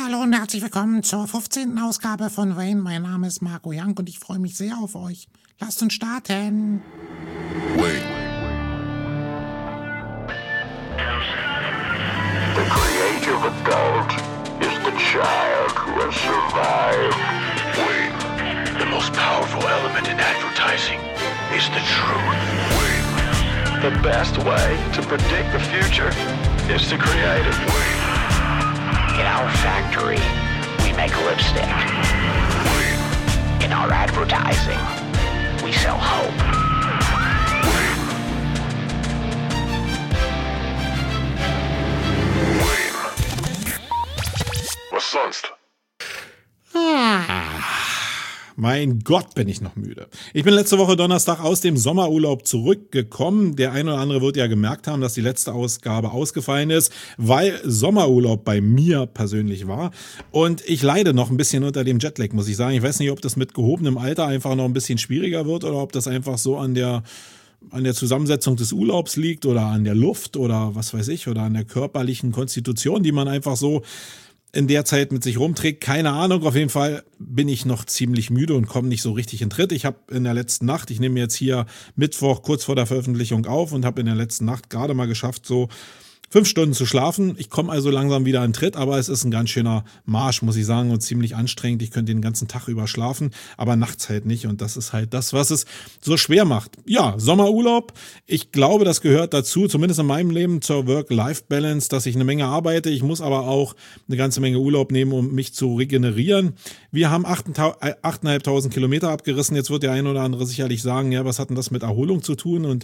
Hallo und herzlich willkommen zur 15. Ausgabe von Wayne. Mein Name ist Marco Young und ich freue mich sehr auf euch. Lasst uns starten. Wayne. The creative adult is the child who has survived. Wayne. The most powerful element in advertising is the truth. Wayne. The best way to predict the future is to create it. Wayne. In our factory, we make lipstick. In our advertising, we sell hope. Was sonst? Mein Gott, bin ich noch müde. Ich bin letzte Woche Donnerstag aus dem Sommerurlaub zurückgekommen. Der eine oder andere wird ja gemerkt haben, dass die letzte Ausgabe ausgefallen ist, weil Sommerurlaub bei mir persönlich war. Und ich leide noch ein bisschen unter dem Jetlag, muss ich sagen. Ich weiß nicht, ob das mit gehobenem Alter einfach noch ein bisschen schwieriger wird oder ob das einfach so an der Zusammensetzung des Urlaubs liegt oder an der Luft oder was weiß ich oder an der körperlichen Konstitution, die man einfach so in der Zeit mit sich rumträgt. Keine Ahnung, auf jeden Fall bin ich noch ziemlich müde und komme nicht so richtig in Tritt. Ich habe in der letzten Nacht, ich nehme jetzt hier Mittwoch kurz vor der Veröffentlichung auf und habe in der letzten Nacht gerade mal geschafft, so 5 Stunden zu schlafen. Ich komme also langsam wieder in Tritt, aber es ist ein ganz schöner Marsch, muss ich sagen, und ziemlich anstrengend. Ich könnte den ganzen Tag über schlafen, aber nachts halt nicht. Und das ist halt das, was es so schwer macht. Ja, Sommerurlaub. Ich glaube, das gehört dazu, zumindest in meinem Leben, zur Work-Life-Balance, dass ich eine Menge arbeite. Ich muss aber auch eine ganze Menge Urlaub nehmen, um mich zu regenerieren. Wir haben 8.500 Kilometer abgerissen. Jetzt wird der ein oder andere sicherlich sagen, ja, was hat denn das mit Erholung zu tun? Und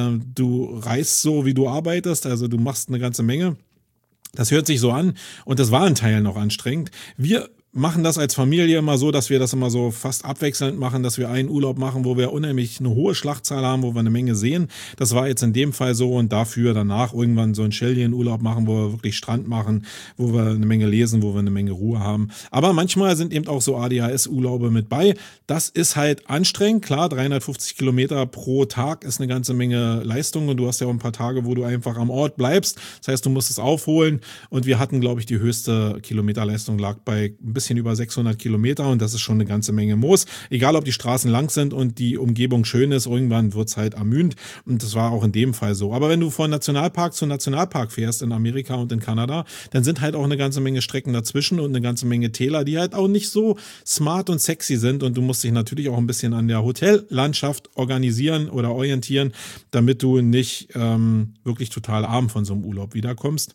du reist so, wie du arbeitest. Also du machst eine ganze Menge. Das hört sich so an und das war in Teilen noch anstrengend. Wir machen das als Familie immer so, dass wir das immer so fast abwechselnd machen, dass wir einen Urlaub machen, wo wir unheimlich eine hohe Schlachtzahl haben, wo wir eine Menge sehen. Das war jetzt in dem Fall so und dafür danach irgendwann so einen Chilean-Urlaub machen, wo wir wirklich Strand machen, wo wir eine Menge lesen, wo wir eine Menge Ruhe haben. Aber manchmal sind eben auch so ADHS-Urlaube mit bei. Das ist halt anstrengend. Klar, 350 Kilometer pro Tag ist eine ganze Menge Leistung und du hast ja auch ein paar Tage, wo du einfach am Ort bleibst. Das heißt, du musst es aufholen und wir hatten, glaube ich, die höchste Kilometerleistung lag bei ein bisschen über 600 Kilometer und das ist schon eine ganze Menge Moos. Egal, ob die Straßen lang sind und die Umgebung schön ist, irgendwann wird's halt ermüdend und das war auch in dem Fall so. Aber wenn du von Nationalpark zu Nationalpark fährst in Amerika und in Kanada, dann sind halt auch eine ganze Menge Strecken dazwischen und eine ganze Menge Täler, die halt auch nicht so smart und sexy sind und du musst dich natürlich auch ein bisschen an der Hotellandschaft organisieren oder orientieren, damit du nicht wirklich total arm von so einem Urlaub wiederkommst.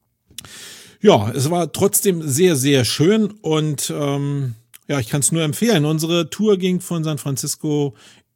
Ja, es war trotzdem sehr, sehr schön und ja, ich kann es nur empfehlen. Unsere Tour ging von San Francisco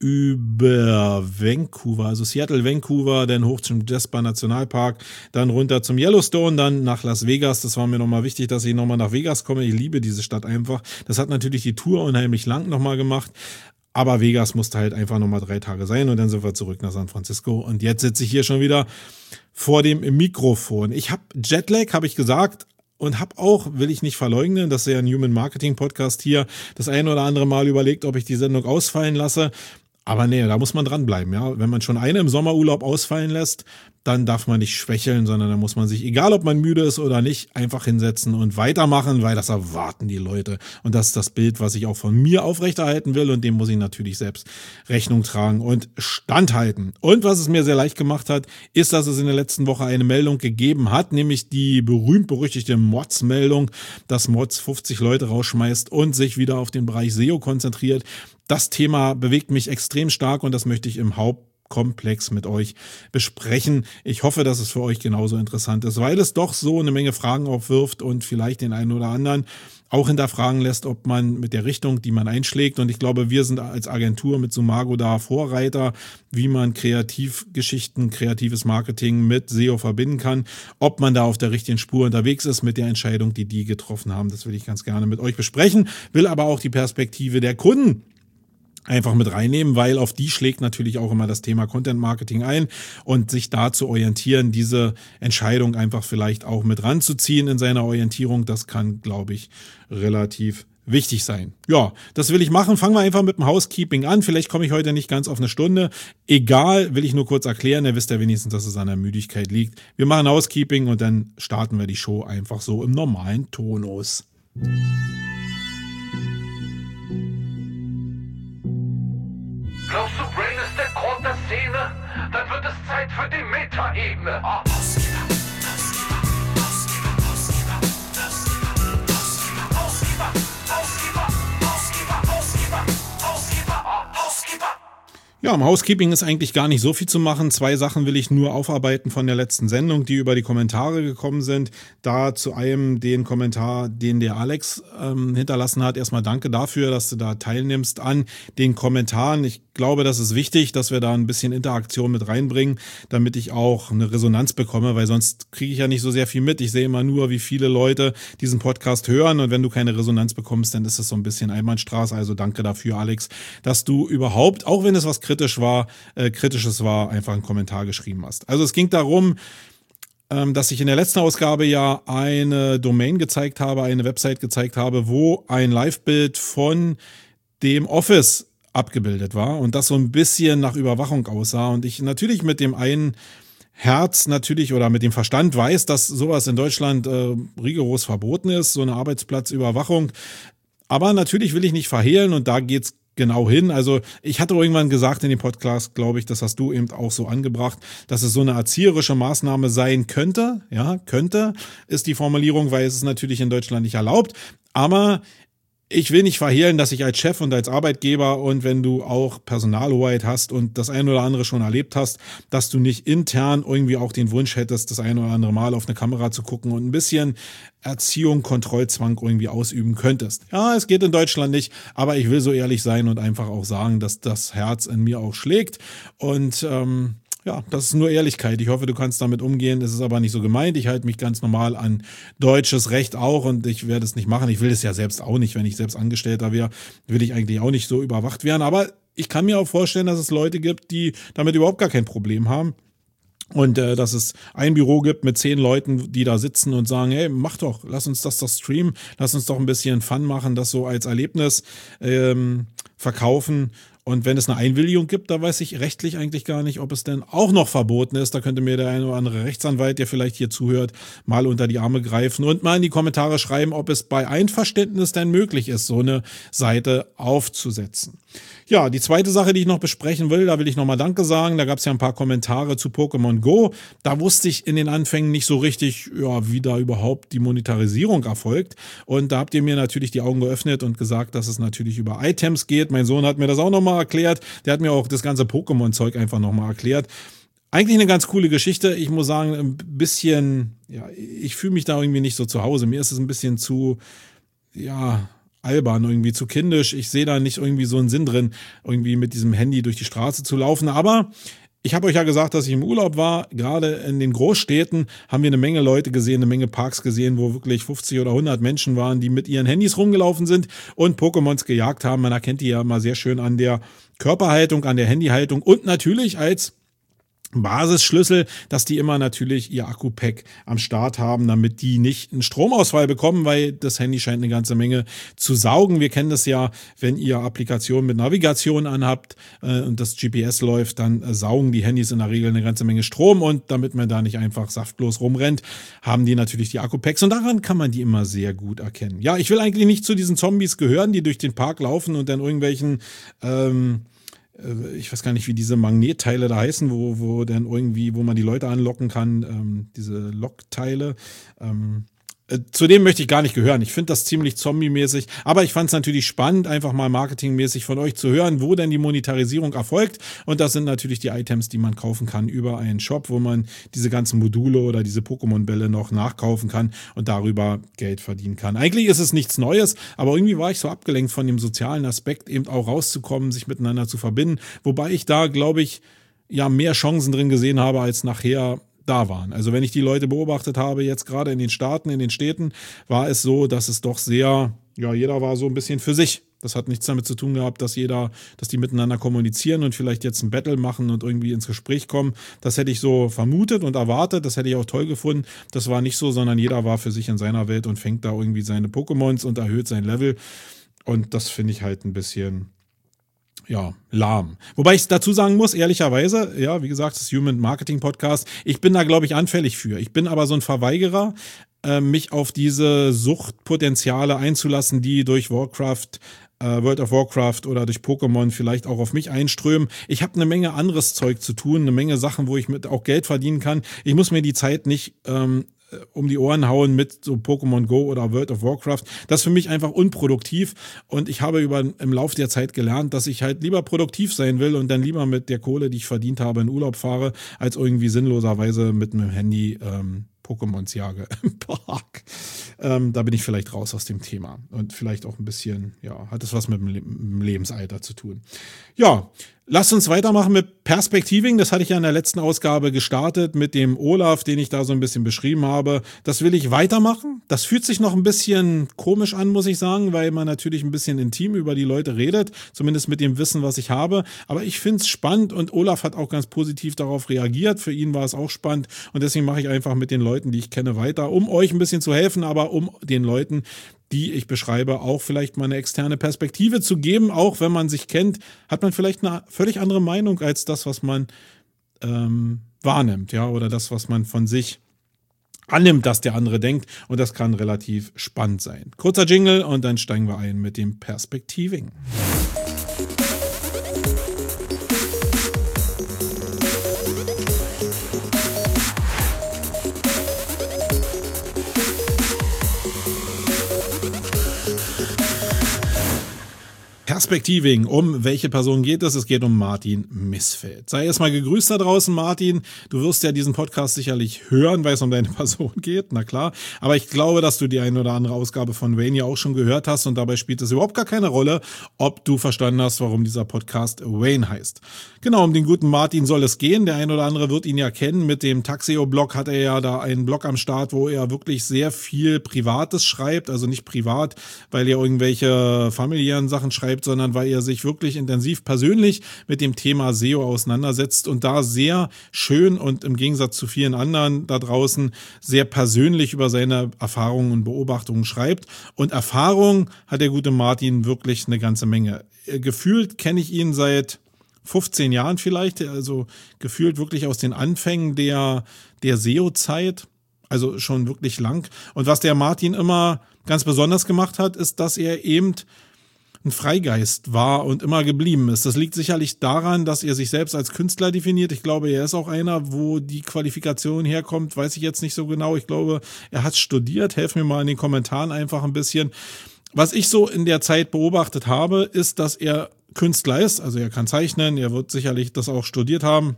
über Vancouver, also Seattle, Vancouver, dann hoch zum Jasper Nationalpark, dann runter zum Yellowstone, dann nach Las Vegas. Das war mir nochmal wichtig, dass ich nochmal nach Vegas komme. Ich liebe diese Stadt einfach. Das hat natürlich die Tour unheimlich lang nochmal gemacht. Aber Vegas musste halt einfach nochmal 3 Tage sein und dann sind wir zurück nach San Francisco. Und jetzt sitze ich hier schon wieder vor dem Mikrofon. Ich habe Jetlag, habe ich gesagt, und habe auch, will ich nicht verleugnen, das ist ja ein Human Marketing Podcast hier, das ein oder andere Mal überlegt, ob ich die Sendung ausfallen lasse. Aber nee, da muss man dranbleiben, ja. Wenn man schon eine im Sommerurlaub ausfallen lässt, dann darf man nicht schwächeln, sondern dann muss man sich, egal ob man müde ist oder nicht, einfach hinsetzen und weitermachen, weil das erwarten die Leute. Und das ist das Bild, was ich auch von mir aufrechterhalten will und dem muss ich natürlich selbst Rechnung tragen und standhalten. Und was es mir sehr leicht gemacht hat, ist, dass es in der letzten Woche eine Meldung gegeben hat, nämlich die berühmt-berüchtigte Mods-Meldung, dass Mods 50 Leute rausschmeißt und sich wieder auf den Bereich SEO konzentriert. Das Thema bewegt mich extrem stark und das möchte ich im Hauptkomplex mit euch besprechen. Ich hoffe, dass es für euch genauso interessant ist, weil es doch so eine Menge Fragen aufwirft und vielleicht den einen oder anderen auch hinterfragen lässt, ob man mit der Richtung, die man einschlägt, und ich glaube, wir sind als Agentur mit Sumago da Vorreiter, wie man Kreativgeschichten, kreatives Marketing mit SEO verbinden kann, ob man da auf der richtigen Spur unterwegs ist mit der Entscheidung, die getroffen haben. Das will ich ganz gerne mit euch besprechen, will aber auch die Perspektive der Kunden einfach mit reinnehmen, weil auf die schlägt natürlich auch immer das Thema Content Marketing ein und sich da zu orientieren, diese Entscheidung einfach vielleicht auch mit ranzuziehen in seiner Orientierung, das kann, glaube ich, relativ wichtig sein. Ja, das will ich machen. Fangen wir einfach mit dem Housekeeping an. Vielleicht komme ich heute nicht ganz auf eine Stunde. Egal, will ich nur kurz erklären. Ihr wisst ja wenigstens, dass es an der Müdigkeit liegt. Wir machen Housekeeping und dann starten wir die Show einfach so im normalen Tonus. Glaubst du, Brain ist der Grund der Szene? Dann wird es Zeit für die Meta-Ebene. Ja, im Housekeeping ist eigentlich gar nicht so viel zu machen. 2 Sachen will ich nur aufarbeiten von der letzten Sendung, die über die Kommentare gekommen sind. Da zu einem den Kommentar, den der Alex hinterlassen hat. Erstmal danke dafür, dass du da teilnimmst an den Kommentaren. Ich glaube, das ist wichtig, dass wir da ein bisschen Interaktion mit reinbringen, damit ich auch eine Resonanz bekomme, weil sonst kriege ich ja nicht so sehr viel mit. Ich sehe immer nur, wie viele Leute diesen Podcast hören, und wenn du keine Resonanz bekommst, dann ist es so ein bisschen Einbahnstraße. Also danke dafür, Alex, dass du überhaupt, auch wenn es was Kritisches war, einfach einen Kommentar geschrieben hast. Also es ging darum, dass ich in der letzten Ausgabe ja eine Domain gezeigt habe, eine Website gezeigt habe, wo ein Live-Bild von dem Office abgebildet war und das so ein bisschen nach Überwachung aussah, und ich natürlich mit dem einen Herz natürlich oder mit dem Verstand weiß, dass sowas in Deutschland rigoros verboten ist, so eine Arbeitsplatzüberwachung. Aber natürlich will ich nicht verhehlen, und da geht's genau hin. Also ich hatte irgendwann gesagt in dem Podcast, glaube ich, das hast du eben auch so angebracht, dass es so eine erzieherische Maßnahme sein könnte. Ja, könnte ist die Formulierung, weil es ist natürlich in Deutschland nicht erlaubt. Aber ich will nicht verhehlen, dass ich als Chef und als Arbeitgeber, und wenn du auch Personalhoheit hast und das ein oder andere schon erlebt hast, dass du nicht intern irgendwie auch den Wunsch hättest, das ein oder andere Mal auf eine Kamera zu gucken und ein bisschen Erziehung, Kontrollzwang irgendwie ausüben könntest. Ja, es geht in Deutschland nicht, aber ich will so ehrlich sein und einfach auch sagen, dass das Herz in mir auch schlägt, und ja, das ist nur Ehrlichkeit. Ich hoffe, du kannst damit umgehen. Es ist aber nicht so gemeint. Ich halte mich ganz normal an deutsches Recht auch, und ich werde es nicht machen. Ich will es ja selbst auch nicht. Wenn ich selbst Angestellter wäre, will ich eigentlich auch nicht so überwacht werden. Aber ich kann mir auch vorstellen, dass es Leute gibt, die damit überhaupt gar kein Problem haben. Und dass es ein Büro gibt mit 10 Leuten, die da sitzen und sagen, hey, mach doch, lass uns das doch streamen, lass uns doch ein bisschen Fun machen, das so als Erlebnis verkaufen. Und wenn es eine Einwilligung gibt, da weiß ich rechtlich eigentlich gar nicht, ob es denn auch noch verboten ist. Da könnte mir der eine oder andere Rechtsanwalt, der vielleicht hier zuhört, mal unter die Arme greifen und mal in die Kommentare schreiben, ob es bei Einverständnis denn möglich ist, so eine Seite aufzusetzen. Ja, die zweite Sache, die ich noch besprechen will, da will ich nochmal Danke sagen. Da gab es ja ein paar Kommentare zu Pokémon Go. Da wusste ich in den Anfängen nicht so richtig, ja, wie da überhaupt die Monetarisierung erfolgt. Und da habt ihr mir natürlich die Augen geöffnet und gesagt, dass es natürlich über Items geht. Mein Sohn hat mir das auch nochmal erklärt. Der hat mir auch das ganze Pokémon-Zeug einfach nochmal erklärt. Eigentlich eine ganz coole Geschichte. Ich muss sagen, ein bisschen, ja, ich fühle mich da irgendwie nicht so zu Hause. Mir ist es ein bisschen zu, ja, albern, irgendwie zu kindisch. Ich sehe da nicht irgendwie so einen Sinn drin, irgendwie mit diesem Handy durch die Straße zu laufen. Aber ich habe euch ja gesagt, dass ich im Urlaub war. Gerade in den Großstädten haben wir eine Menge Leute gesehen, eine Menge Parks gesehen, wo wirklich 50 oder 100 Menschen waren, die mit ihren Handys rumgelaufen sind und Pokémons gejagt haben. Man erkennt die ja mal sehr schön an der Körperhaltung, an der Handyhaltung und natürlich als Basisschlüssel, dass die immer natürlich ihr Akku-Pack am Start haben, damit die nicht einen Stromausfall bekommen, weil das Handy scheint eine ganze Menge zu saugen. Wir kennen das ja, wenn ihr Applikationen mit Navigation anhabt und das GPS läuft, dann saugen die Handys in der Regel eine ganze Menge Strom, und damit man da nicht einfach saftlos rumrennt, haben die natürlich die Akku-Packs, und daran kann man die immer sehr gut erkennen. Ja, ich will eigentlich nicht zu diesen Zombies gehören, die durch den Park laufen und dann irgendwelchen ich weiß gar nicht, wie diese Magnetteile da heißen, wo dann irgendwie, wo man die Leute anlocken kann, diese Lockteile. Zu dem möchte ich gar nicht gehören. Ich finde das ziemlich zombie-mäßig, aber ich fand es natürlich spannend, einfach mal marketingmäßig von euch zu hören, wo denn die Monetarisierung erfolgt. Und das sind natürlich die Items, die man kaufen kann über einen Shop, wo man diese ganzen Module oder diese Pokémon-Bälle noch nachkaufen kann und darüber Geld verdienen kann. Eigentlich ist es nichts Neues, aber irgendwie war ich so abgelenkt von dem sozialen Aspekt, eben auch rauszukommen, sich miteinander zu verbinden. Wobei ich da, glaube ich, ja mehr Chancen drin gesehen habe, als nachher da waren. Also wenn ich die Leute beobachtet habe, jetzt gerade in den Staaten, in den Städten, war es so, dass es doch sehr, ja, jeder war so ein bisschen für sich. Das hat nichts damit zu tun gehabt, dass die miteinander kommunizieren und vielleicht jetzt ein Battle machen und irgendwie ins Gespräch kommen. Das hätte ich so vermutet und erwartet. Das hätte ich auch toll gefunden. Das war nicht so, sondern jeder war für sich in seiner Welt und fängt da irgendwie seine Pokémons und erhöht sein Level. Und das finde ich halt ein bisschen, ja, lahm. Wobei ich dazu sagen muss, ehrlicherweise, ja, wie gesagt, das Human Marketing Podcast, ich bin da, glaube ich, anfällig für. Ich bin aber so ein Verweigerer. mich auf diese Suchtpotenziale einzulassen, die durch World of Warcraft oder durch Pokémon vielleicht auch auf mich einströmen. Ich habe eine Menge anderes Zeug zu tun, eine Menge Sachen, wo ich mit auch Geld verdienen kann. Ich muss mir die Zeit nicht um die Ohren hauen mit so Pokémon Go oder World of Warcraft. Das ist für mich einfach unproduktiv und ich habe im Lauf der Zeit gelernt, dass ich halt lieber produktiv sein will und dann lieber mit der Kohle, die ich verdient habe, in Urlaub fahre, als irgendwie sinnloserweise mit einem Handy Pokémons jage im Park. Da bin ich vielleicht raus aus dem Thema und vielleicht auch ein bisschen, ja, hat es was mit dem Lebensalter zu tun. Ja, lasst uns weitermachen mit Perspektiving. Das hatte ich ja in der letzten Ausgabe gestartet mit dem Olaf, den ich da so ein bisschen beschrieben habe. Das will ich weitermachen. Das fühlt sich noch ein bisschen komisch an, muss ich sagen, weil man natürlich ein bisschen intim über die Leute redet, zumindest mit dem Wissen, was ich habe. Aber ich finde es spannend und Olaf hat auch ganz positiv darauf reagiert. Für ihn war es auch spannend und deswegen mache ich einfach mit den Leuten, die ich kenne, weiter, um euch ein bisschen zu helfen, aber um den Leuten, die ich beschreibe, auch vielleicht mal eine externe Perspektive zu geben. Auch wenn man sich kennt, hat man vielleicht eine völlig andere Meinung als das, was man wahrnimmt, ja, oder das, was man von sich annimmt, dass der andere denkt. Und das kann relativ spannend sein. Kurzer Jingle und dann steigen wir ein mit dem Perspektiving. Perspektiving, um welche Person geht es? Es geht um Martin Missfeld. Sei erstmal gegrüßt da draußen, Martin. Du wirst ja diesen Podcast sicherlich hören, weil es um deine Person geht, na klar. Aber ich glaube, dass du die eine oder andere Ausgabe von Wayne ja auch schon gehört hast und dabei spielt es überhaupt gar keine Rolle, ob du verstanden hast, warum dieser Podcast Wayne heißt. Genau, um den guten Martin soll es gehen. Der eine oder andere wird ihn ja kennen. Mit dem Taxeo-Blog hat er ja da einen Blog am Start, wo er wirklich sehr viel Privates schreibt. Also nicht privat, weil er irgendwelche familiären Sachen schreibt, sondern weil er sich wirklich intensiv persönlich mit dem Thema SEO auseinandersetzt und da sehr schön und im Gegensatz zu vielen anderen da draußen sehr persönlich über seine Erfahrungen und Beobachtungen schreibt. Und Erfahrung hat der gute Martin wirklich eine ganze Menge. Gefühlt kenne ich ihn seit 15 Jahren vielleicht, also gefühlt wirklich aus den Anfängen der SEO-Zeit, also schon wirklich lang. Und was der Martin immer ganz besonders gemacht hat, ist, dass er eben ein Freigeist war und immer geblieben ist. Das liegt sicherlich daran, dass er sich selbst als Künstler definiert. Ich glaube, er ist auch einer, wo die Qualifikation herkommt, weiß ich jetzt nicht so genau. Ich glaube, er hat studiert. Helf mir mal in den Kommentaren einfach ein bisschen. Was ich so in der Zeit beobachtet habe, ist, dass er Künstler ist. Also er kann zeichnen, er wird sicherlich das auch studiert haben.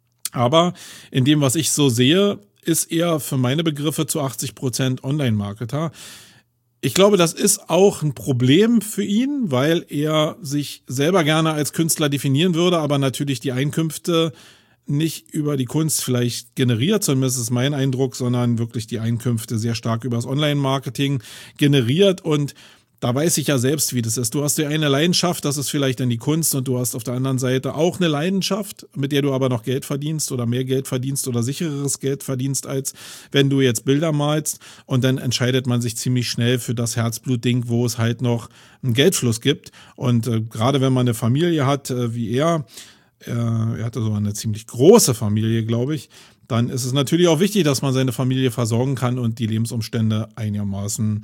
Aber in dem, was ich so sehe, ist er für meine Begriffe zu 80% Online-Marketer. Ich glaube, das ist auch ein Problem für ihn, weil er sich selber gerne als Künstler definieren würde, aber natürlich die Einkünfte nicht über die Kunst vielleicht generiert, zumindest ist mein Eindruck, sondern wirklich die Einkünfte sehr stark über das Online-Marketing generiert. Und da weiß ich ja selbst, wie das ist. Du hast ja eine Leidenschaft, das ist vielleicht dann die Kunst, und du hast auf der anderen Seite auch eine Leidenschaft, mit der du aber noch Geld verdienst oder mehr Geld verdienst oder sichereres Geld verdienst, als wenn du jetzt Bilder malst. Und dann entscheidet man sich ziemlich schnell für das Herzblutding, wo es halt noch einen Geldfluss gibt. Und gerade wenn man eine Familie hat, wie er hatte so eine ziemlich große Familie, glaube ich, dann ist es natürlich auch wichtig, dass man seine Familie versorgen kann und die Lebensumstände einigermaßen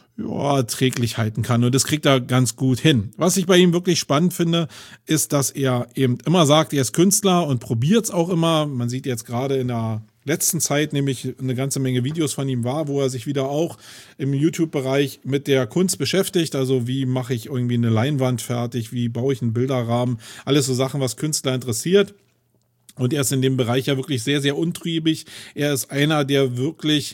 erträglich halten kann. Und das kriegt er ganz gut hin. Was ich bei ihm wirklich spannend finde, ist, dass er eben immer sagt, er ist Künstler und probiert es auch immer. Man sieht jetzt gerade in der letzten Zeit nämlich eine ganze Menge Videos von ihm wo er sich wieder auch im YouTube-Bereich mit der Kunst beschäftigt. Also wie mache ich irgendwie eine Leinwand fertig, wie baue ich einen Bilderrahmen. Alles so Sachen, was Künstler interessiert. Und er ist in dem Bereich ja wirklich sehr, sehr untriebig. Er ist einer, der wirklich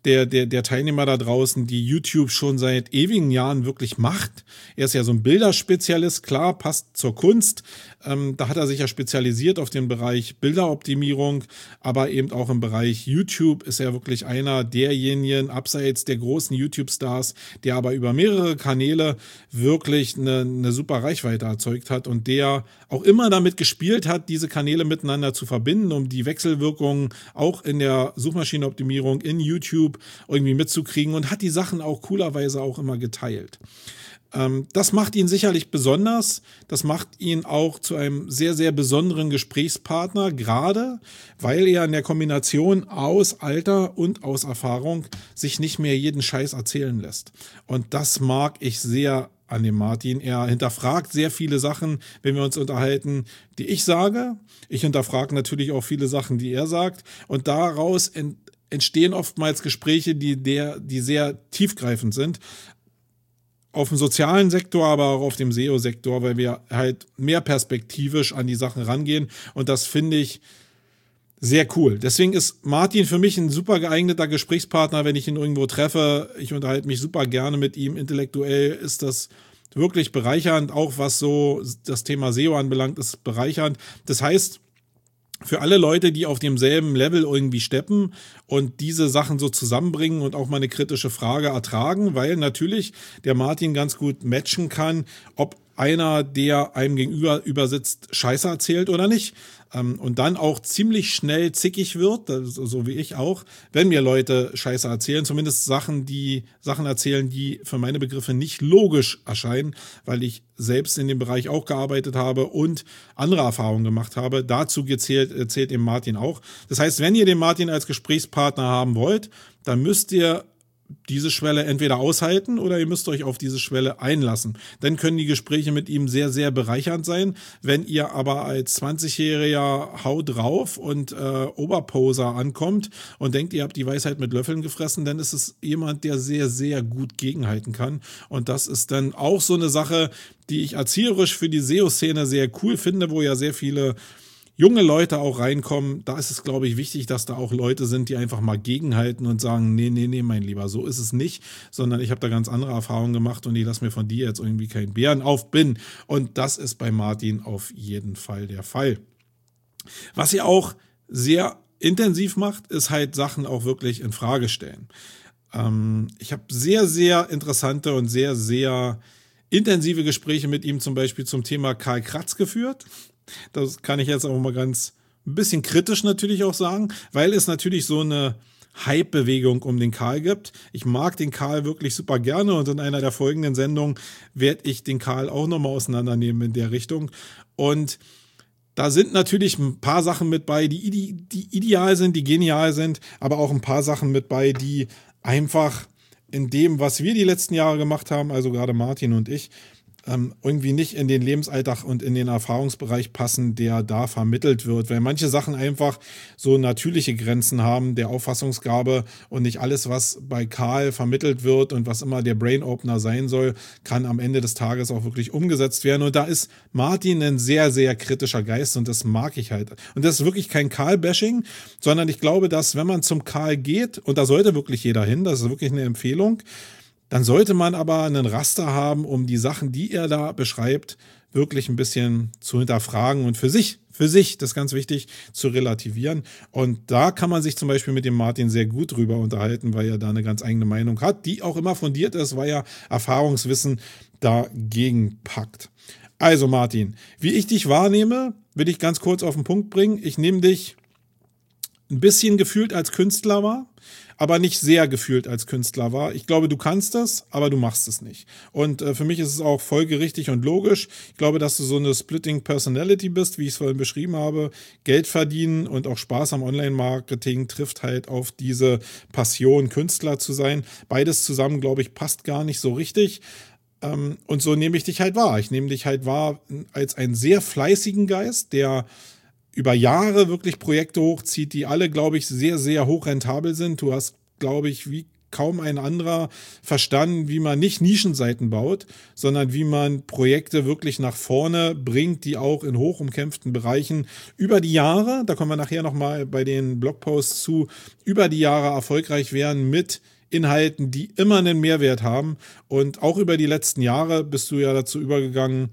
der Teilnehmer da draußen, die YouTube schon seit ewigen Jahren wirklich macht. Er ist ja so ein Bilderspezialist, klar, passt zur Kunst. Da hat er sich ja spezialisiert auf den Bereich Bilderoptimierung, aber eben auch im Bereich YouTube ist er wirklich einer derjenigen, abseits der großen YouTube-Stars, der aber über mehrere Kanäle wirklich eine super Reichweite erzeugt hat und der auch immer damit gespielt hat, diese Kanäle miteinander zu verbinden, um die Wechselwirkungen auch in der Suchmaschinenoptimierung in YouTube YouTube irgendwie mitzukriegen und hat die Sachen auch coolerweise auch immer geteilt. Das macht ihn sicherlich besonders. Das macht ihn auch zu einem sehr, sehr besonderen Gesprächspartner, gerade weil er in der Kombination aus Alter und aus Erfahrung sich nicht mehr jeden Scheiß erzählen lässt. Und das mag ich sehr an dem Martin. Er hinterfragt sehr viele Sachen, wenn wir uns unterhalten, die ich sage. Ich hinterfrage natürlich auch viele Sachen, die er sagt. Und daraus entstehen oftmals Gespräche, die sehr tiefgreifend sind. Auf dem sozialen Sektor, aber auch auf dem SEO-Sektor, weil wir halt mehr perspektivisch an die Sachen rangehen. Und das finde ich sehr cool. Deswegen ist Martin für mich ein super geeigneter Gesprächspartner, wenn ich ihn irgendwo treffe. Ich unterhalte mich super gerne mit ihm. Intellektuell ist das wirklich bereichernd. Auch was so das Thema SEO anbelangt, ist bereichernd. Das heißt, für alle Leute, die auf demselben Level irgendwie steppen und diese Sachen so zusammenbringen und auch mal eine kritische Frage ertragen, weil natürlich der Martin ganz gut matchen kann, ob einer, der einem gegenüber sitzt, Scheiße erzählt oder nicht. Und dann auch ziemlich schnell zickig wird, so wie ich auch, wenn mir Leute Scheiße erzählen, zumindest Sachen erzählen, die für meine Begriffe nicht logisch erscheinen, weil ich selbst in dem Bereich auch gearbeitet habe und andere Erfahrungen gemacht habe. Dazu zählt eben Martin auch. Das heißt, wenn ihr den Martin als Gesprächspartner haben wollt, dann müsst ihr diese Schwelle entweder aushalten oder ihr müsst euch auf diese Schwelle einlassen. Dann können die Gespräche mit ihm sehr, sehr bereichernd sein. Wenn ihr aber als 20-Jähriger Hau drauf und Oberposer ankommt und denkt, ihr habt die Weisheit mit Löffeln gefressen, dann ist es jemand, der sehr, sehr gut gegenhalten kann. Und das ist dann auch so eine Sache, die ich erzieherisch für die SEO-Szene sehr cool finde, wo ja sehr viele junge Leute auch reinkommen. Da ist es, glaube ich, wichtig, dass da auch Leute sind, die einfach mal gegenhalten und sagen, nee, mein Lieber, so ist es nicht, sondern ich habe da ganz andere Erfahrungen gemacht und ich lasse mir von dir jetzt irgendwie keinen Bären aufbinden. Und das ist bei Martin auf jeden Fall der Fall. Was ihr auch sehr intensiv macht, ist halt Sachen auch wirklich in Frage stellen. Ich habe sehr, sehr interessante und sehr, sehr intensive Gespräche mit ihm zum Beispiel zum Thema Karl Kratz geführt. Das kann ich jetzt auch mal ganz ein bisschen kritisch natürlich auch sagen, weil es natürlich so eine Hype-Bewegung um den Karl gibt. Ich mag den Karl wirklich super gerne und in einer der folgenden Sendungen werde ich den Karl auch nochmal auseinandernehmen in der Richtung. Und da sind natürlich ein paar Sachen mit bei, die ideal sind, die genial sind, aber auch ein paar Sachen mit bei, die einfach in dem, was wir die letzten Jahre gemacht haben, also gerade Martin und ich, irgendwie nicht in den Lebensalltag und in den Erfahrungsbereich passen, der da vermittelt wird, weil manche Sachen einfach so natürliche Grenzen haben der Auffassungsgabe und nicht alles, was bei Karl vermittelt wird und was immer der Brain-Opener sein soll, kann am Ende des Tages auch wirklich umgesetzt werden. Und da ist Martin ein sehr, sehr kritischer Geist und das mag ich halt. Und das ist wirklich kein Karl-Bashing, sondern ich glaube, dass wenn man zum Karl geht, und da sollte wirklich jeder hin, das ist wirklich eine Empfehlung, dann sollte man aber einen Raster haben, um die Sachen, die er da beschreibt, wirklich ein bisschen zu hinterfragen und für sich, das ist ganz wichtig, zu relativieren. Und da kann man sich zum Beispiel mit dem Martin sehr gut drüber unterhalten, weil er da eine ganz eigene Meinung hat, die auch immer fundiert ist, weil er Erfahrungswissen dagegen packt. Also Martin, wie ich dich wahrnehme, will ich ganz kurz auf den Punkt bringen. Ich nehme dich ein bisschen gefühlt als Künstler wahr, aber nicht sehr gefühlt als Künstler wahr. Ich glaube, du kannst das, aber du machst es nicht. Und für mich ist es auch folgerichtig und logisch. Ich glaube, dass du so eine Splitting Personality bist, wie ich es vorhin beschrieben habe. Geld verdienen und auch Spaß am Online-Marketing trifft halt auf diese Passion, Künstler zu sein. Beides zusammen, glaube ich, passt gar nicht so richtig. Und so nehme ich dich halt wahr. Ich nehme dich halt wahr als einen sehr fleißigen Geist, der über Jahre wirklich Projekte hochzieht, die alle, glaube ich, sehr, sehr hochrentabel sind. Du hast, glaube ich, wie kaum ein anderer verstanden, wie man nicht Nischenseiten baut, sondern wie man Projekte wirklich nach vorne bringt, die auch in hoch umkämpften Bereichen über die Jahre, da kommen wir nachher nochmal bei den Blogposts zu, über die Jahre erfolgreich werden mit Inhalten, die immer einen Mehrwert haben. Und auch über die letzten Jahre bist du ja dazu übergegangen,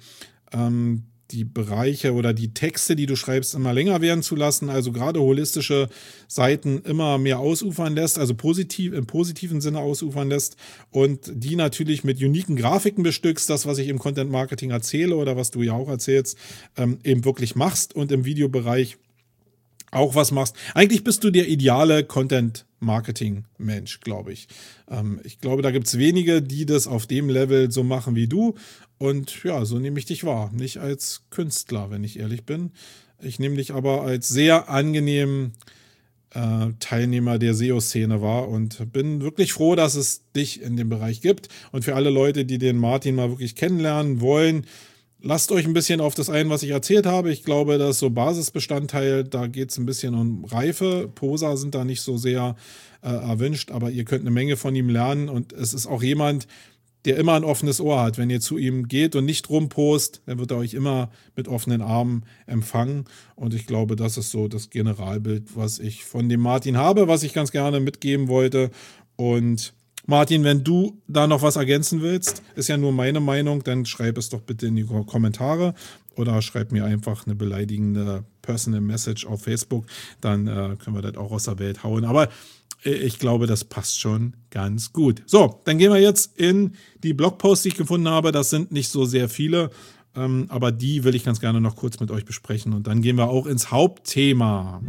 die Bereiche oder die Texte, die du schreibst, immer länger werden zu lassen, also gerade holistische Seiten immer mehr ausufern lässt, also im positiven Sinne ausufern lässt und die natürlich mit uniken Grafiken bestückst, das, was ich im Content Marketing erzähle oder was du ja auch erzählst, eben wirklich machst und im Videobereich auch was machst. Eigentlich bist du der ideale Content Marketing-Mensch, glaube ich. Ich glaube, da gibt es wenige, die das auf dem Level so machen wie du. Und ja, so nehme ich dich wahr. Nicht als Künstler, wenn ich ehrlich bin. Ich nehme dich aber als sehr angenehmen Teilnehmer der SEO-Szene wahr und bin wirklich froh, dass es dich in dem Bereich gibt. Und für alle Leute, die den Martin mal wirklich kennenlernen wollen, lasst euch ein bisschen auf das ein, was ich erzählt habe. Ich glaube, das ist so Basisbestandteil, da geht es ein bisschen um Reife. Poser sind da nicht so sehr erwünscht, aber ihr könnt eine Menge von ihm lernen und es ist auch jemand, der immer ein offenes Ohr hat. Wenn ihr zu ihm geht und nicht rumpost, dann wird er euch immer mit offenen Armen empfangen. Und ich glaube, das ist so das Generalbild, was ich von dem Martin habe, was ich ganz gerne mitgeben wollte. Und Martin, wenn du da noch was ergänzen willst, ist ja nur meine Meinung, dann schreib es doch bitte in die Kommentare oder schreib mir einfach eine beleidigende Personal Message auf Facebook. Dann können wir das auch aus der Welt hauen. Aber ich glaube, das passt schon ganz gut. So, dann gehen wir jetzt in die Blogposts, die ich gefunden habe. Das sind nicht so sehr viele, aber die will ich ganz gerne noch kurz mit euch besprechen. Und dann gehen wir auch ins Hauptthema.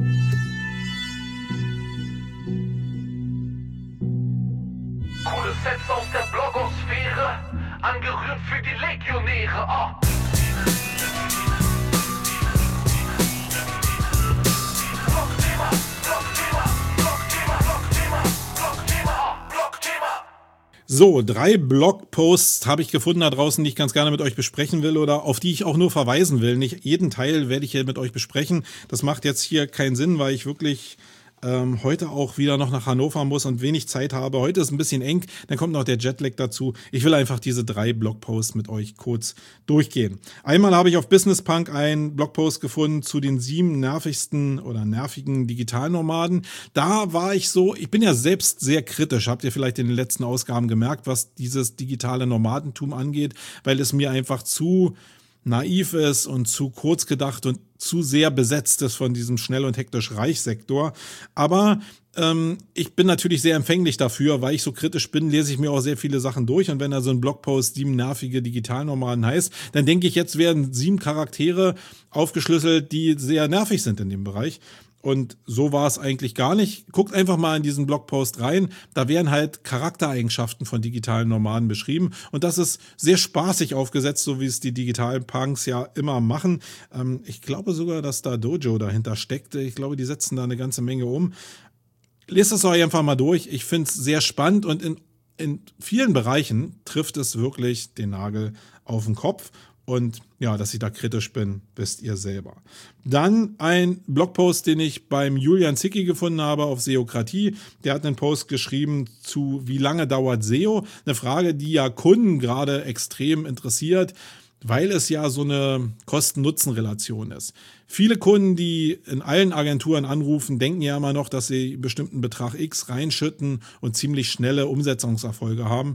Coole Sets aus der Blogosphäre, angerührt für die Legionäre. So, 3 Blogposts habe ich gefunden da draußen, die ich ganz gerne mit euch besprechen will oder auf die ich auch nur verweisen will. Nicht jeden Teil werde ich hier mit euch besprechen. Das macht jetzt hier keinen Sinn, weil ich wirklich heute auch wieder noch nach Hannover muss und wenig Zeit habe. Heute ist ein bisschen eng, dann kommt noch der Jetlag dazu. Ich will einfach diese 3 Blogposts mit euch kurz durchgehen. Einmal habe ich auf Business Punk einen Blogpost gefunden zu den 7 nervigsten oder nervigen Digitalnomaden. Da war ich bin ja selbst sehr kritisch, habt ihr vielleicht in den letzten Ausgaben gemerkt, was dieses digitale Nomadentum angeht, weil es mir einfach zu naiv ist und zu kurz gedacht und zu sehr besetzt ist von diesem schnell und hektisch Reich-Sektor. Aber ich bin natürlich sehr empfänglich dafür, weil ich so kritisch bin, lese ich mir auch sehr viele Sachen durch. Und wenn da so ein Blogpost 7 nervige Digitalnomaden heißt, dann denke ich, jetzt werden 7 Charaktere aufgeschlüsselt, die sehr nervig sind in dem Bereich. Und so war es eigentlich gar nicht. Guckt einfach mal in diesen Blogpost rein. Da werden halt Charaktereigenschaften von digitalen Nomaden beschrieben. Und das ist sehr spaßig aufgesetzt, so wie es die digitalen Punks ja immer machen. Ich glaube sogar, dass da Dojo dahinter steckt. Ich glaube, die setzen da eine ganze Menge um. Lest es euch einfach mal durch. Ich finde es sehr spannend und in vielen Bereichen trifft es wirklich den Nagel auf den Kopf. Und ja, dass ich da kritisch bin, wisst ihr selber. Dann ein Blogpost, den ich beim Julian Zicki gefunden habe auf Seokratie. Der hat einen Post geschrieben zu wie lange dauert SEO? Eine Frage, die ja Kunden gerade extrem interessiert, weil es ja so eine Kosten-Nutzen-Relation ist. Viele Kunden, die in allen Agenturen anrufen, denken ja immer noch, dass sie einen bestimmten Betrag X reinschütten und ziemlich schnelle Umsetzungserfolge haben.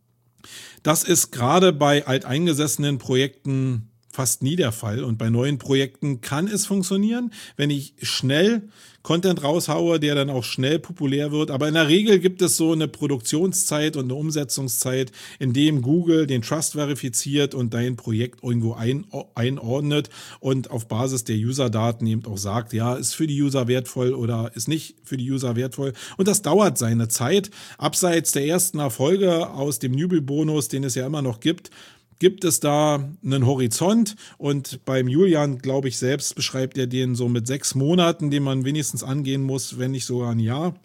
Das ist gerade bei alteingesessenen Projekten fast nie der Fall. Und bei neuen Projekten kann es funktionieren, wenn ich schnell Content raushaue, der dann auch schnell populär wird. Aber in der Regel gibt es so eine Produktionszeit und eine Umsetzungszeit, in dem Google den Trust verifiziert und dein Projekt irgendwo einordnet und auf Basis der User-Daten eben auch sagt, ja, ist für die User wertvoll oder ist nicht für die User wertvoll. Und das dauert seine Zeit. Abseits der ersten Erfolge aus dem Newbie-Bonus, den es ja immer noch gibt es da einen Horizont und beim Julian, glaube ich, selbst beschreibt er den so mit 6 Monaten, den man wenigstens angehen muss, wenn nicht sogar ein Jahr.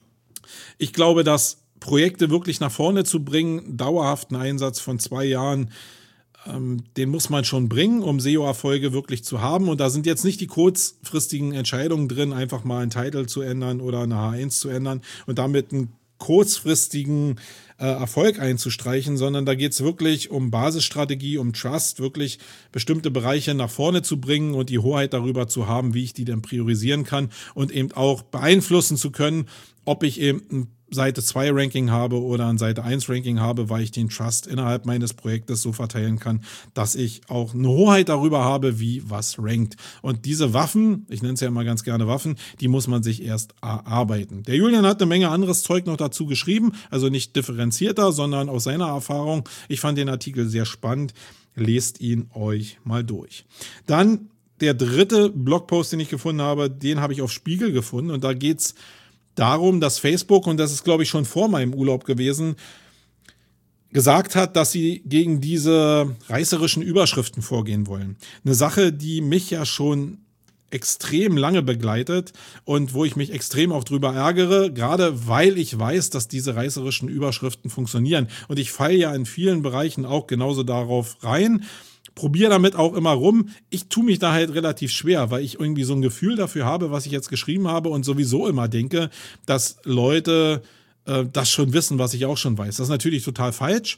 Ich glaube, dass Projekte wirklich nach vorne zu bringen, dauerhaften Einsatz von 2 Jahren, den muss man schon bringen, um SEO-Erfolge wirklich zu haben. Und da sind jetzt nicht die kurzfristigen Entscheidungen drin, einfach mal einen Titel zu ändern oder eine H1 zu ändern und damit einen kurzfristigen Erfolg einzustreichen, sondern da geht es wirklich um Basisstrategie, um Trust, wirklich bestimmte Bereiche nach vorne zu bringen und die Hoheit darüber zu haben, wie ich die denn priorisieren kann und eben auch beeinflussen zu können, ob ich eben ein Seite 2 Ranking habe oder ein Seite 1 Ranking habe, weil ich den Trust innerhalb meines Projektes so verteilen kann, dass ich auch eine Hoheit darüber habe, wie was rankt. Und diese Waffen, ich nenne es ja immer ganz gerne Waffen, die muss man sich erst erarbeiten. Der Julian hat eine Menge anderes Zeug noch dazu geschrieben, also nicht differenzierter, sondern aus seiner Erfahrung. Ich fand den Artikel sehr spannend. Lest ihn euch mal durch. Dann der dritte Blogpost, den ich gefunden habe, den habe ich auf Spiegel gefunden und da geht's darum, dass Facebook, und das ist glaube ich schon vor meinem Urlaub gewesen, gesagt hat, dass sie gegen diese reißerischen Überschriften vorgehen wollen. Eine Sache, die mich ja schon extrem lange begleitet und wo ich mich extrem auch drüber ärgere, gerade weil ich weiß, dass diese reißerischen Überschriften funktionieren. Und ich falle ja in vielen Bereichen auch genauso darauf rein, probiere damit auch immer rum. Ich tue mich da halt relativ schwer, weil ich irgendwie so ein Gefühl dafür habe, was ich jetzt geschrieben habe und sowieso immer denke, dass Leute das schon wissen, was ich auch schon weiß. Das ist natürlich total falsch.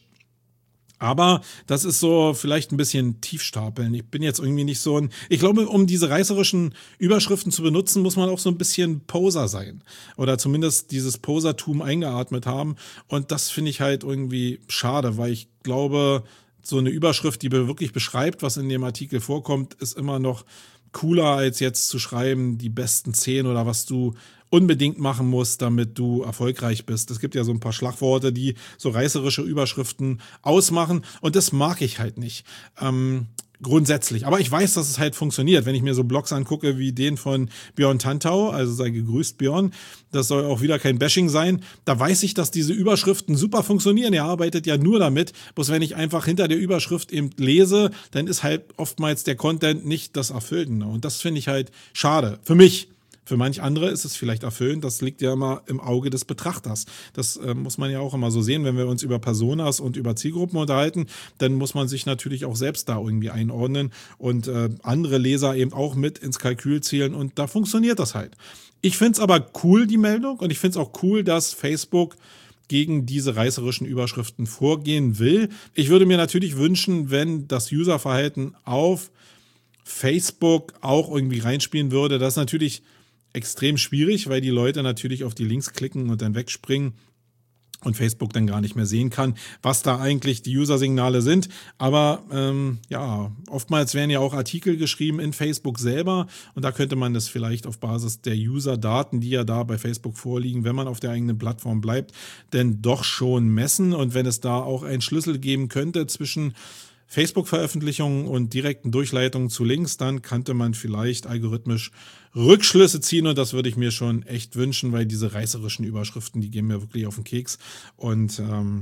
Aber das ist so vielleicht ein bisschen tiefstapeln. Ich bin jetzt irgendwie nicht so ein... Ich glaube, um diese reißerischen Überschriften zu benutzen, muss man auch so ein bisschen Poser sein. Oder zumindest dieses Posertum eingeatmet haben. Und das finde ich halt irgendwie schade, weil ich glaube, so eine Überschrift, die wirklich beschreibt, was in dem Artikel vorkommt, ist immer noch cooler, als jetzt zu schreiben, die besten 10 oder was du unbedingt machen musst, damit du erfolgreich bist. Es gibt ja so ein paar Schlagworte, die so reißerische Überschriften ausmachen und das mag ich halt nicht. Grundsätzlich. Aber ich weiß, dass es halt funktioniert. Wenn ich mir so Blogs angucke wie den von Björn Tantau, also sei gegrüßt Björn, das soll auch wieder kein Bashing sein, da weiß ich, dass diese Überschriften super funktionieren. Er arbeitet ja nur damit, bloß wenn ich einfach hinter der Überschrift eben lese, dann ist halt oftmals der Content nicht das Erfüllende. Und das finde ich halt schade. Für mich. Für manch andere ist es vielleicht erfüllend, das liegt ja immer im Auge des Betrachters. Das muss man ja auch immer so sehen, wenn wir uns über Personas und über Zielgruppen unterhalten, dann muss man sich natürlich auch selbst da irgendwie einordnen und andere Leser eben auch mit ins Kalkül zählen und da funktioniert das halt. Ich finde es aber cool, die Meldung, und ich finde es auch cool, dass Facebook gegen diese reißerischen Überschriften vorgehen will. Ich würde mir natürlich wünschen, wenn das Userverhalten auf Facebook auch irgendwie reinspielen würde. Das ist natürlich extrem schwierig, weil die Leute natürlich auf die Links klicken und dann wegspringen und Facebook dann gar nicht mehr sehen kann, was da eigentlich die User-Signale sind. Aber ja, oftmals werden ja auch Artikel geschrieben in Facebook selber und da könnte man das vielleicht auf Basis der User-Daten, die ja da bei Facebook vorliegen, wenn man auf der eigenen Plattform bleibt, denn doch schon messen. Und wenn es da auch einen Schlüssel geben könnte zwischen Facebook-Veröffentlichungen und direkten Durchleitungen zu Links, dann könnte man vielleicht algorithmisch Rückschlüsse ziehen und das würde ich mir schon echt wünschen, weil diese reißerischen Überschriften, die gehen mir wirklich auf den Keks und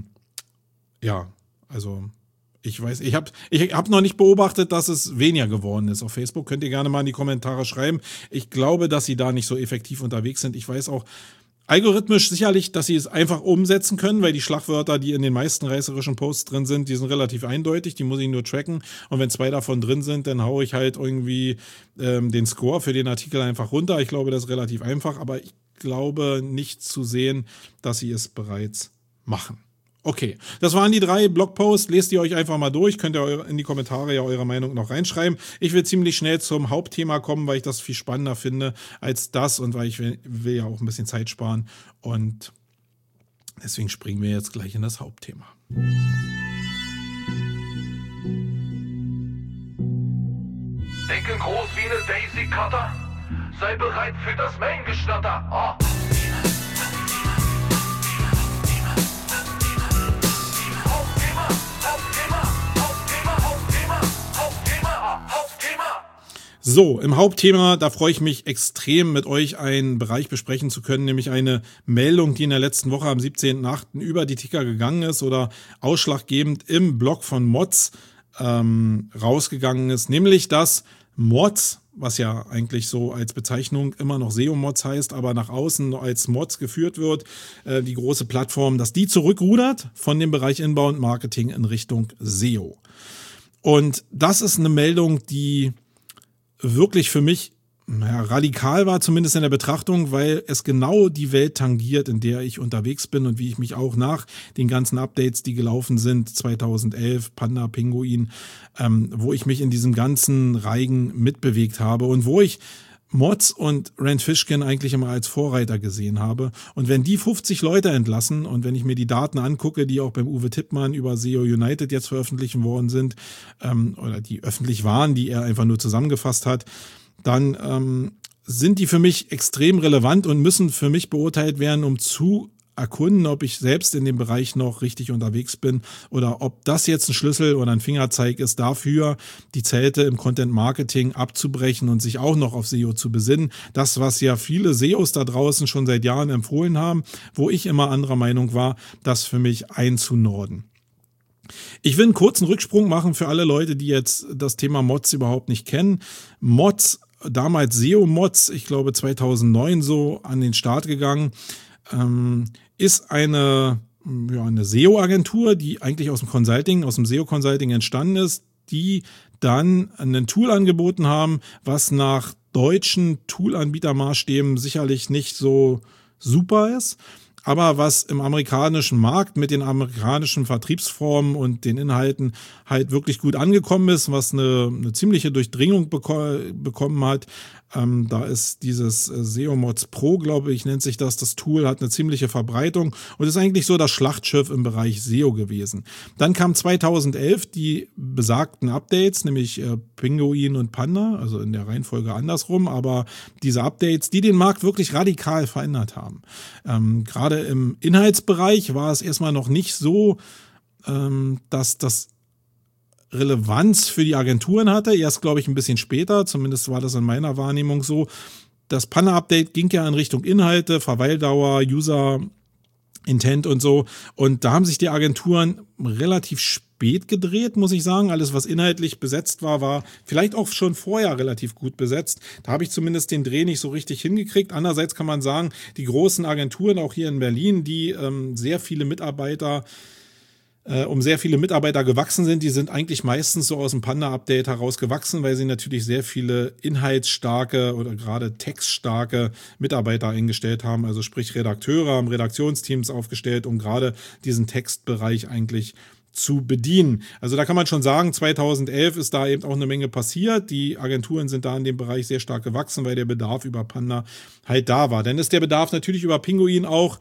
ja, also ich weiß, ich hab noch nicht beobachtet, dass es weniger geworden ist auf Facebook, könnt ihr gerne mal in die Kommentare schreiben. Ich glaube, dass sie da nicht so effektiv unterwegs sind. Ich weiß auch, algorithmisch sicherlich, dass sie es einfach umsetzen können, weil die Schlagwörter, die in den meisten reißerischen Posts drin sind, die sind relativ eindeutig, die muss ich nur tracken und wenn 2 davon drin sind, dann haue ich halt irgendwie den Score für den Artikel einfach runter. Ich glaube, das ist relativ einfach, aber ich glaube nicht zu sehen, dass sie es bereits machen. Okay, das waren die 3 Blogposts. Lest ihr euch einfach mal durch. Könnt ihr in die Kommentare ja eure Meinung noch reinschreiben. Ich will ziemlich schnell zum Hauptthema kommen, weil ich das viel spannender finde als das und weil ich will ja auch ein bisschen Zeit sparen. Und deswegen springen wir jetzt gleich in das Hauptthema. Denken groß wie eine Daisy Cutter. Sei bereit für das Main-Geschnatter. Oh. So, im Hauptthema, da freue ich mich extrem, mit euch einen Bereich besprechen zu können, nämlich eine Meldung, die in der letzten Woche am 17.8. über die Ticker gegangen ist oder ausschlaggebend im Blog von Mods rausgegangen ist, nämlich dass Mods, was ja eigentlich so als Bezeichnung immer noch SEO-Mods heißt, aber nach außen als Mods geführt wird, die große Plattform, dass die zurückrudert von dem Bereich Inbound Marketing in Richtung SEO. Und das ist eine Meldung, die wirklich für mich radikal war, zumindest in der Betrachtung, weil es genau die Welt tangiert, in der ich unterwegs bin und wie ich mich auch nach den ganzen Updates, die gelaufen sind, 2011, Panda, Pinguin, wo ich mich in diesem ganzen Reigen mitbewegt habe und wo ich Mods und Rand Fishkin eigentlich immer als Vorreiter gesehen habe. Und wenn die 50 Leute entlassen und wenn ich mir die Daten angucke, die auch beim Uwe Tippmann über SEO United jetzt veröffentlicht worden sind, oder die öffentlich waren, die er einfach nur zusammengefasst hat, dann sind die für mich extrem relevant und müssen für mich beurteilt werden, um zu erkunden, ob ich selbst in dem Bereich noch richtig unterwegs bin oder ob das jetzt ein Schlüssel oder ein Fingerzeig ist dafür, die Zelte im Content Marketing abzubrechen und sich auch noch auf SEO zu besinnen. Das, was ja viele SEOs da draußen schon seit Jahren empfohlen haben, wo ich immer anderer Meinung war, das für mich einzunorden. Ich will einen kurzen Rücksprung machen für alle Leute, die jetzt das Thema Mods überhaupt nicht kennen. Mods, damals SEO-Mods, ich glaube 2009 so an den Start gegangen, ist eine SEO-Agentur, die eigentlich aus dem SEO-Consulting entstanden ist, die dann ein Tool angeboten haben, was nach deutschen Toolanbietermaßstäben sicherlich nicht so super ist, aber was im amerikanischen Markt mit den amerikanischen Vertriebsformen und den Inhalten halt wirklich gut angekommen ist, was eine ziemliche Durchdringung bekommen hat. Da ist dieses SEO Mods Pro, glaube ich, nennt sich das. Das Tool hat eine ziemliche Verbreitung und ist eigentlich so das Schlachtschiff im Bereich SEO gewesen. Dann kam 2011 die besagten Updates, nämlich Pinguin und Panda, also in der Reihenfolge andersrum, aber diese Updates, die den Markt wirklich radikal verändert haben. Gerade im Inhaltsbereich war es erstmal noch nicht so, dass das Relevanz für die Agenturen hatte. Erst, glaube ich, ein bisschen später, zumindest war das in meiner Wahrnehmung so. Das Panda-Update ging ja in Richtung Inhalte, Verweildauer, User Intent und so. Und da haben sich die Agenturen relativ spät gedreht, muss ich sagen. Alles, was inhaltlich besetzt war vielleicht auch schon vorher relativ gut besetzt. Da habe ich zumindest den Dreh nicht so richtig hingekriegt. Andererseits kann man sagen, die großen Agenturen, auch hier in Berlin, die sehr viele Mitarbeiter gewachsen sind, die sind eigentlich meistens so aus dem Panda-Update heraus gewachsen, weil sie natürlich sehr viele inhaltsstarke oder gerade textstarke Mitarbeiter eingestellt haben, also sprich Redakteure, haben Redaktionsteams aufgestellt, um gerade diesen Textbereich eigentlich zu bedienen. Also da kann man schon sagen, 2011 ist da eben auch eine Menge passiert. Die Agenturen sind da in dem Bereich sehr stark gewachsen, weil der Bedarf über Panda halt da war. Dann ist der Bedarf natürlich über Pinguin auch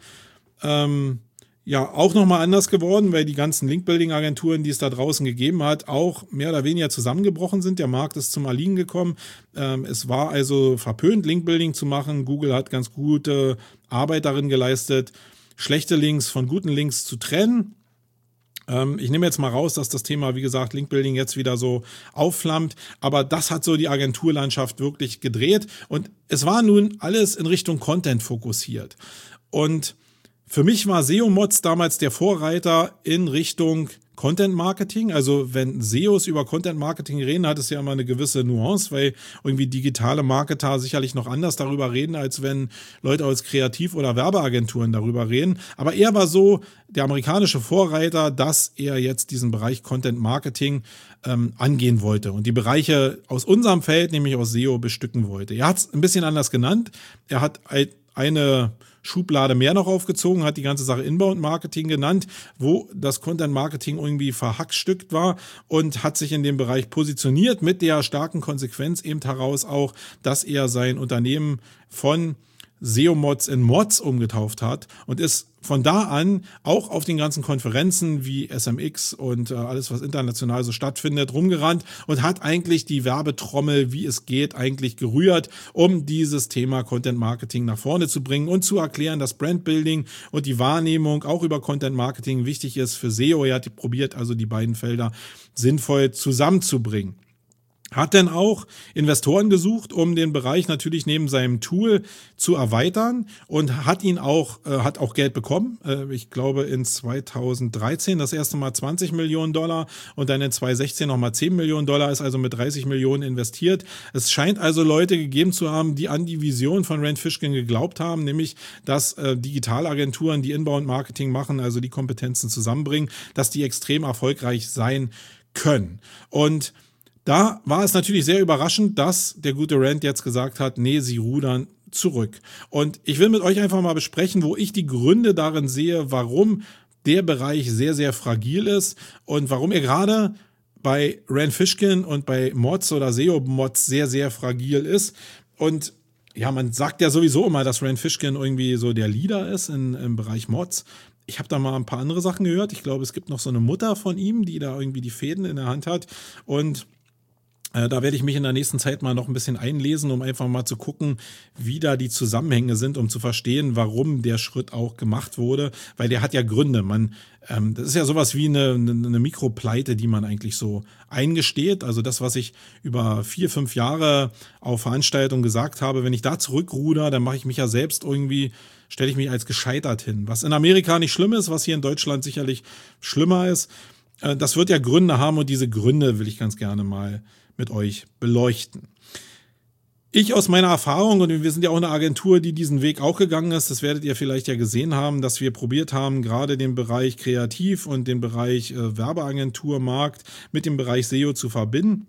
nochmal anders geworden, weil die ganzen Link-Building-Agenturen, die es da draußen gegeben hat, auch mehr oder weniger zusammengebrochen sind. Der Markt ist zum Erliegen gekommen. Es war also verpönt, Link-Building zu machen. Google hat ganz gute Arbeit darin geleistet, schlechte Links von guten Links zu trennen. Ich nehme jetzt mal raus, dass das Thema, wie gesagt, Link-Building jetzt wieder so aufflammt, aber das hat so die Agenturlandschaft wirklich gedreht und es war nun alles in Richtung Content fokussiert. Und für mich war SEO Mods damals der Vorreiter in Richtung Content Marketing. Also wenn SEOs über Content Marketing reden, hat es ja immer eine gewisse Nuance, weil irgendwie digitale Marketer sicherlich noch anders darüber reden, als wenn Leute aus Kreativ- oder Werbeagenturen darüber reden. Aber er war so der amerikanische Vorreiter, dass er jetzt diesen Bereich Content Marketing angehen wollte und die Bereiche aus unserem Feld, nämlich aus SEO, bestücken wollte. Er hat es ein bisschen anders genannt. Er hat eine Schublade mehr noch aufgezogen, hat die ganze Sache Inbound-Marketing genannt, wo das Content-Marketing irgendwie verhackstückt war und hat sich in dem Bereich positioniert mit der starken Konsequenz eben heraus auch, dass er sein Unternehmen von SEO-Mods in Mods umgetauft hat und ist von da an auch auf den ganzen Konferenzen wie SMX und alles, was international so stattfindet, rumgerannt und hat eigentlich die Werbetrommel, wie es geht, eigentlich gerührt, um dieses Thema Content Marketing nach vorne zu bringen und zu erklären, dass Brandbuilding und die Wahrnehmung auch über Content Marketing wichtig ist für SEO. Er hat probiert, also die beiden Felder sinnvoll zusammenzubringen. Hat dann auch Investoren gesucht, um den Bereich natürlich neben seinem Tool zu erweitern und hat auch Geld bekommen. Ich glaube in 2013 das erste Mal $20 Millionen und dann in 2016 nochmal $10 Millionen, ist also mit 30 Millionen investiert. Es scheint also Leute gegeben zu haben, die an die Vision von Rand Fishkin geglaubt haben, nämlich dass Digitalagenturen, die Inbound-Marketing machen, also die Kompetenzen zusammenbringen, dass die extrem erfolgreich sein können. Und da war es natürlich sehr überraschend, dass der gute Rand jetzt gesagt hat, nee, sie rudern zurück. Und ich will mit euch einfach mal besprechen, wo ich die Gründe darin sehe, warum der Bereich sehr, sehr fragil ist und warum er gerade bei Rand Fishkin und bei Mods oder SEO-Mods sehr, sehr fragil ist. Und ja, man sagt ja sowieso immer, dass Rand Fishkin irgendwie so der Leader ist im Bereich Mods. Ich habe da mal ein paar andere Sachen gehört. Ich glaube, es gibt noch so eine Mutter von ihm, die da irgendwie die Fäden in der Hand hat. Und Da werde ich mich in der nächsten Zeit mal noch ein bisschen einlesen, um einfach mal zu gucken, wie da die Zusammenhänge sind, um zu verstehen, warum der Schritt auch gemacht wurde, weil der hat ja Gründe. Das ist ja sowas wie eine Mikropleite, die man eigentlich so eingesteht. Also das, was ich über 4-5 Jahre auf Veranstaltungen gesagt habe, wenn ich da zurückruder, dann mache ich mich ja selbst irgendwie, stelle ich mich als gescheitert hin. Was in Amerika nicht schlimm ist, was hier in Deutschland sicherlich schlimmer ist. Das wird ja Gründe haben und diese Gründe will ich ganz gerne mal mit euch beleuchten. Ich aus meiner Erfahrung, und wir sind ja auch eine Agentur, die diesen Weg auch gegangen ist, das werdet ihr vielleicht ja gesehen haben, dass wir probiert haben, gerade den Bereich Kreativ und den Bereich Werbeagenturmarkt mit dem Bereich SEO zu verbinden.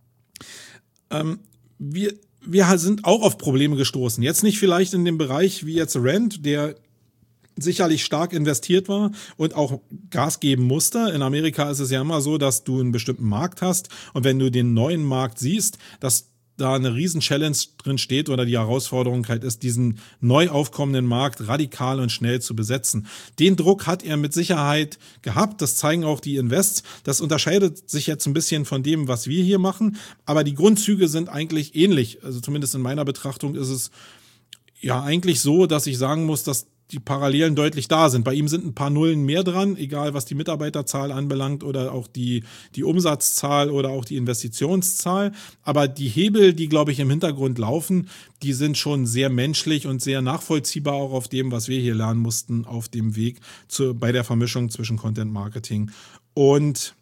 Wir sind auch auf Probleme gestoßen. Jetzt nicht vielleicht in dem Bereich wie jetzt Rent, der sicherlich stark investiert war und auch Gas geben musste. In Amerika ist es ja immer so, dass du einen bestimmten Markt hast und wenn du den neuen Markt siehst, dass da eine riesen Challenge drin steht oder die Herausforderung halt ist, diesen neu aufkommenden Markt radikal und schnell zu besetzen. Den Druck hat er mit Sicherheit gehabt, das zeigen auch die Invests. Das unterscheidet sich jetzt ein bisschen von dem, was wir hier machen, aber die Grundzüge sind eigentlich ähnlich. Also zumindest in meiner Betrachtung ist es ja eigentlich so, dass ich sagen muss, dass die Parallelen deutlich da sind. Bei ihm sind ein paar Nullen mehr dran, egal was die Mitarbeiterzahl anbelangt oder auch die Umsatzzahl oder auch die Investitionszahl. Aber die Hebel, die, glaube ich, im Hintergrund laufen, die sind schon sehr menschlich und sehr nachvollziehbar auch auf dem, was wir hier lernen mussten auf dem Weg bei der Vermischung zwischen Content Marketing und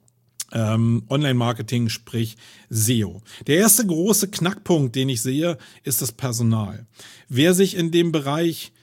Online-Marketing, sprich SEO. Der erste große Knackpunkt, den ich sehe, ist das Personal. Wer sich in dem Bereich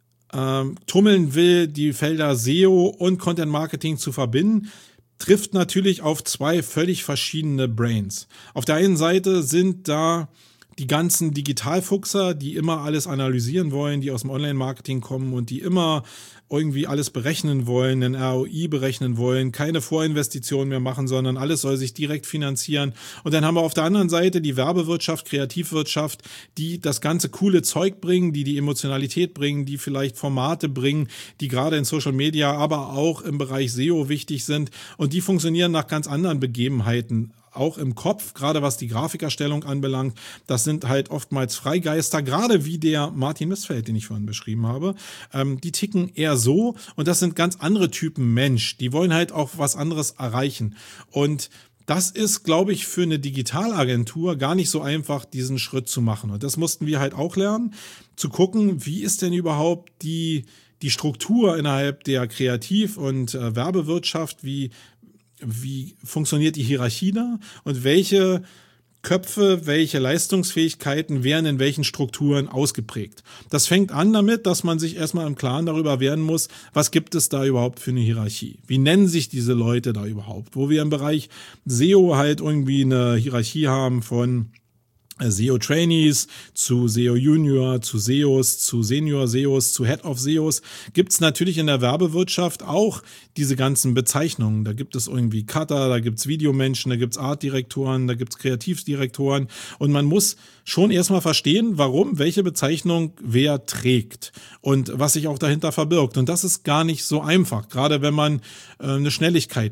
tummeln will, die Felder SEO und Content Marketing zu verbinden, trifft natürlich auf zwei völlig verschiedene Brains. Auf der einen Seite sind da die ganzen Digitalfuchser, die immer alles analysieren wollen, die aus dem Online-Marketing kommen und die immer irgendwie alles berechnen wollen, einen ROI berechnen wollen, keine Vorinvestitionen mehr machen, sondern alles soll sich direkt finanzieren. Und dann haben wir auf der anderen Seite die Werbewirtschaft, Kreativwirtschaft, die das ganze coole Zeug bringen, die Emotionalität bringen, die vielleicht Formate bringen, die gerade in Social Media, aber auch im Bereich SEO wichtig sind. Und die funktionieren nach ganz anderen Begebenheiten. Auch im Kopf, gerade was die Grafikerstellung anbelangt, das sind halt oftmals Freigeister, gerade wie der Martin Missfeld, den ich vorhin beschrieben habe. Die ticken eher so und das sind ganz andere Typen Mensch. Die wollen halt auch was anderes erreichen. Und das ist, glaube ich, für eine Digitalagentur gar nicht so einfach, diesen Schritt zu machen. Und das mussten wir halt auch lernen, zu gucken, wie ist denn überhaupt die Struktur innerhalb der Kreativ- und Werbewirtschaft, wie funktioniert die Hierarchie da und welche Köpfe, welche Leistungsfähigkeiten werden in welchen Strukturen ausgeprägt. Das fängt an damit, dass man sich erstmal im Klaren darüber werden muss, was gibt es da überhaupt für eine Hierarchie? Wie nennen sich diese Leute da überhaupt? Wo wir im Bereich SEO halt irgendwie eine Hierarchie haben von SEO-Trainees zu SEO-Junior, zu SEOs, zu Senior-SEOs, zu Head-of-SEOs, gibt's natürlich in der Werbewirtschaft auch diese ganzen Bezeichnungen. Da gibt es irgendwie Cutter, da gibt's Videomenschen, da gibt's Artdirektoren, da gibt's Kreativdirektoren und man muss schon erstmal verstehen, warum welche Bezeichnung wer trägt und was sich auch dahinter verbirgt. Und das ist gar nicht so einfach, gerade wenn man eine Schnelligkeit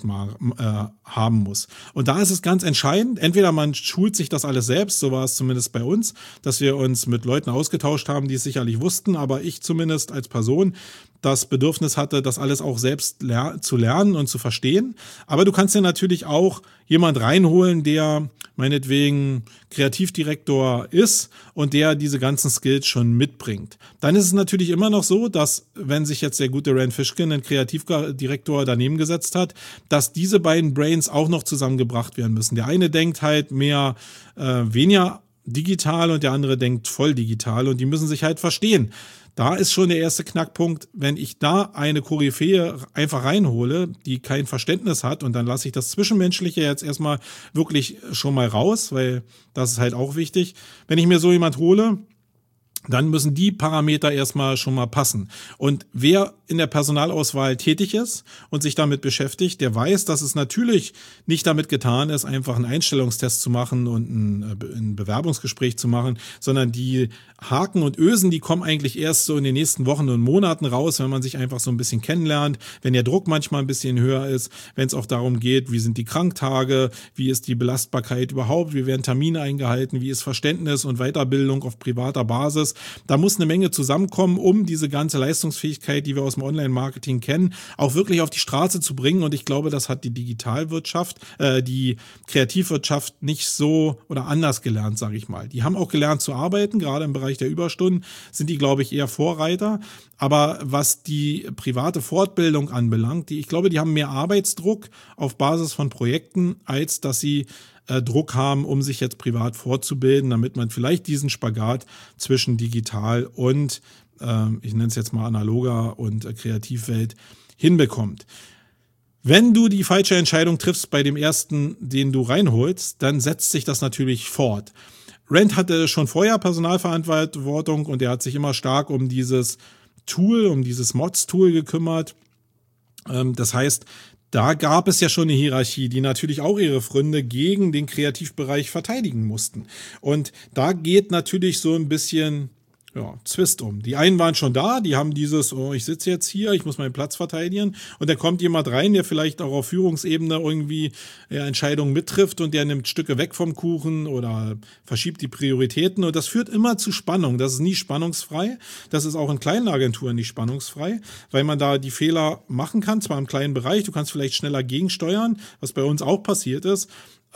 haben muss. Und da ist es ganz entscheidend, entweder man schult sich das alles selbst, so war es zumindest bei uns, dass wir uns mit Leuten ausgetauscht haben, die es sicherlich wussten, aber ich zumindest als Person das Bedürfnis hatte, das alles auch selbst zu lernen und zu verstehen. Aber du kannst dir natürlich auch jemand reinholen, der meinetwegen Kreativdirektor ist und der diese ganzen Skills schon mitbringt. Dann ist es natürlich immer noch so, dass, wenn sich jetzt der gute Rand Fishkin, ein Kreativdirektor, daneben gesetzt hat, dass diese beiden Brains auch noch zusammengebracht werden müssen. Der eine denkt halt weniger digital und der andere denkt voll digital und die müssen sich halt verstehen. Da ist schon der erste Knackpunkt, wenn ich da eine Koryphäe einfach reinhole, die kein Verständnis hat und dann lasse ich das Zwischenmenschliche jetzt erstmal wirklich schon mal raus, weil das ist halt auch wichtig. Wenn ich mir so jemand hole, dann müssen die Parameter erstmal schon mal passen. Und wer in der Personalauswahl tätig ist und sich damit beschäftigt, der weiß, dass es natürlich nicht damit getan ist, einfach einen Einstellungstest zu machen und ein Bewerbungsgespräch zu machen, sondern die Haken und Ösen, die kommen eigentlich erst so in den nächsten Wochen und Monaten raus, wenn man sich einfach so ein bisschen kennenlernt, wenn der Druck manchmal ein bisschen höher ist, wenn es auch darum geht, wie sind die Kranktage, wie ist die Belastbarkeit überhaupt, wie werden Termine eingehalten, wie ist Verständnis und Weiterbildung auf privater Basis. Da muss eine Menge zusammenkommen, um diese ganze Leistungsfähigkeit, die wir aus dem Online-Marketing kennen, auch wirklich auf die Straße zu bringen. Und ich glaube, das hat die Digitalwirtschaft, die Kreativwirtschaft nicht so oder anders gelernt, sage ich mal. Die haben auch gelernt zu arbeiten, gerade im Bereich der Überstunden sind die, glaube ich, eher Vorreiter. Aber was die private Fortbildung anbelangt, ich glaube, die haben mehr Arbeitsdruck auf Basis von Projekten, als dass sie Druck haben, um sich jetzt privat fortzubilden, damit man vielleicht diesen Spagat zwischen digital und, ich nenne es jetzt mal analoger und Kreativwelt hinbekommt. Wenn du die falsche Entscheidung triffst bei dem ersten, den du reinholst, dann setzt sich das natürlich fort. Rand hatte schon vorher Personalverantwortung und er hat sich immer stark um dieses Tool, um dieses Mods-Tool gekümmert. Das heißt, da gab es ja schon eine Hierarchie, die natürlich auch ihre Pfründe gegen den Kreativbereich verteidigen mussten. Und da geht natürlich so ein bisschen Zwist um. Die einen waren schon da, die haben dieses, ich sitze jetzt hier, ich muss meinen Platz verteidigen. Und da kommt jemand rein, der vielleicht auch auf Führungsebene irgendwie Entscheidungen mittrifft und der nimmt Stücke weg vom Kuchen oder verschiebt die Prioritäten. Und das führt immer zu Spannung. Das ist nie spannungsfrei. Das ist auch in kleinen Agenturen nicht spannungsfrei, weil man da die Fehler machen kann, zwar im kleinen Bereich, du kannst vielleicht schneller gegensteuern, was bei uns auch passiert ist.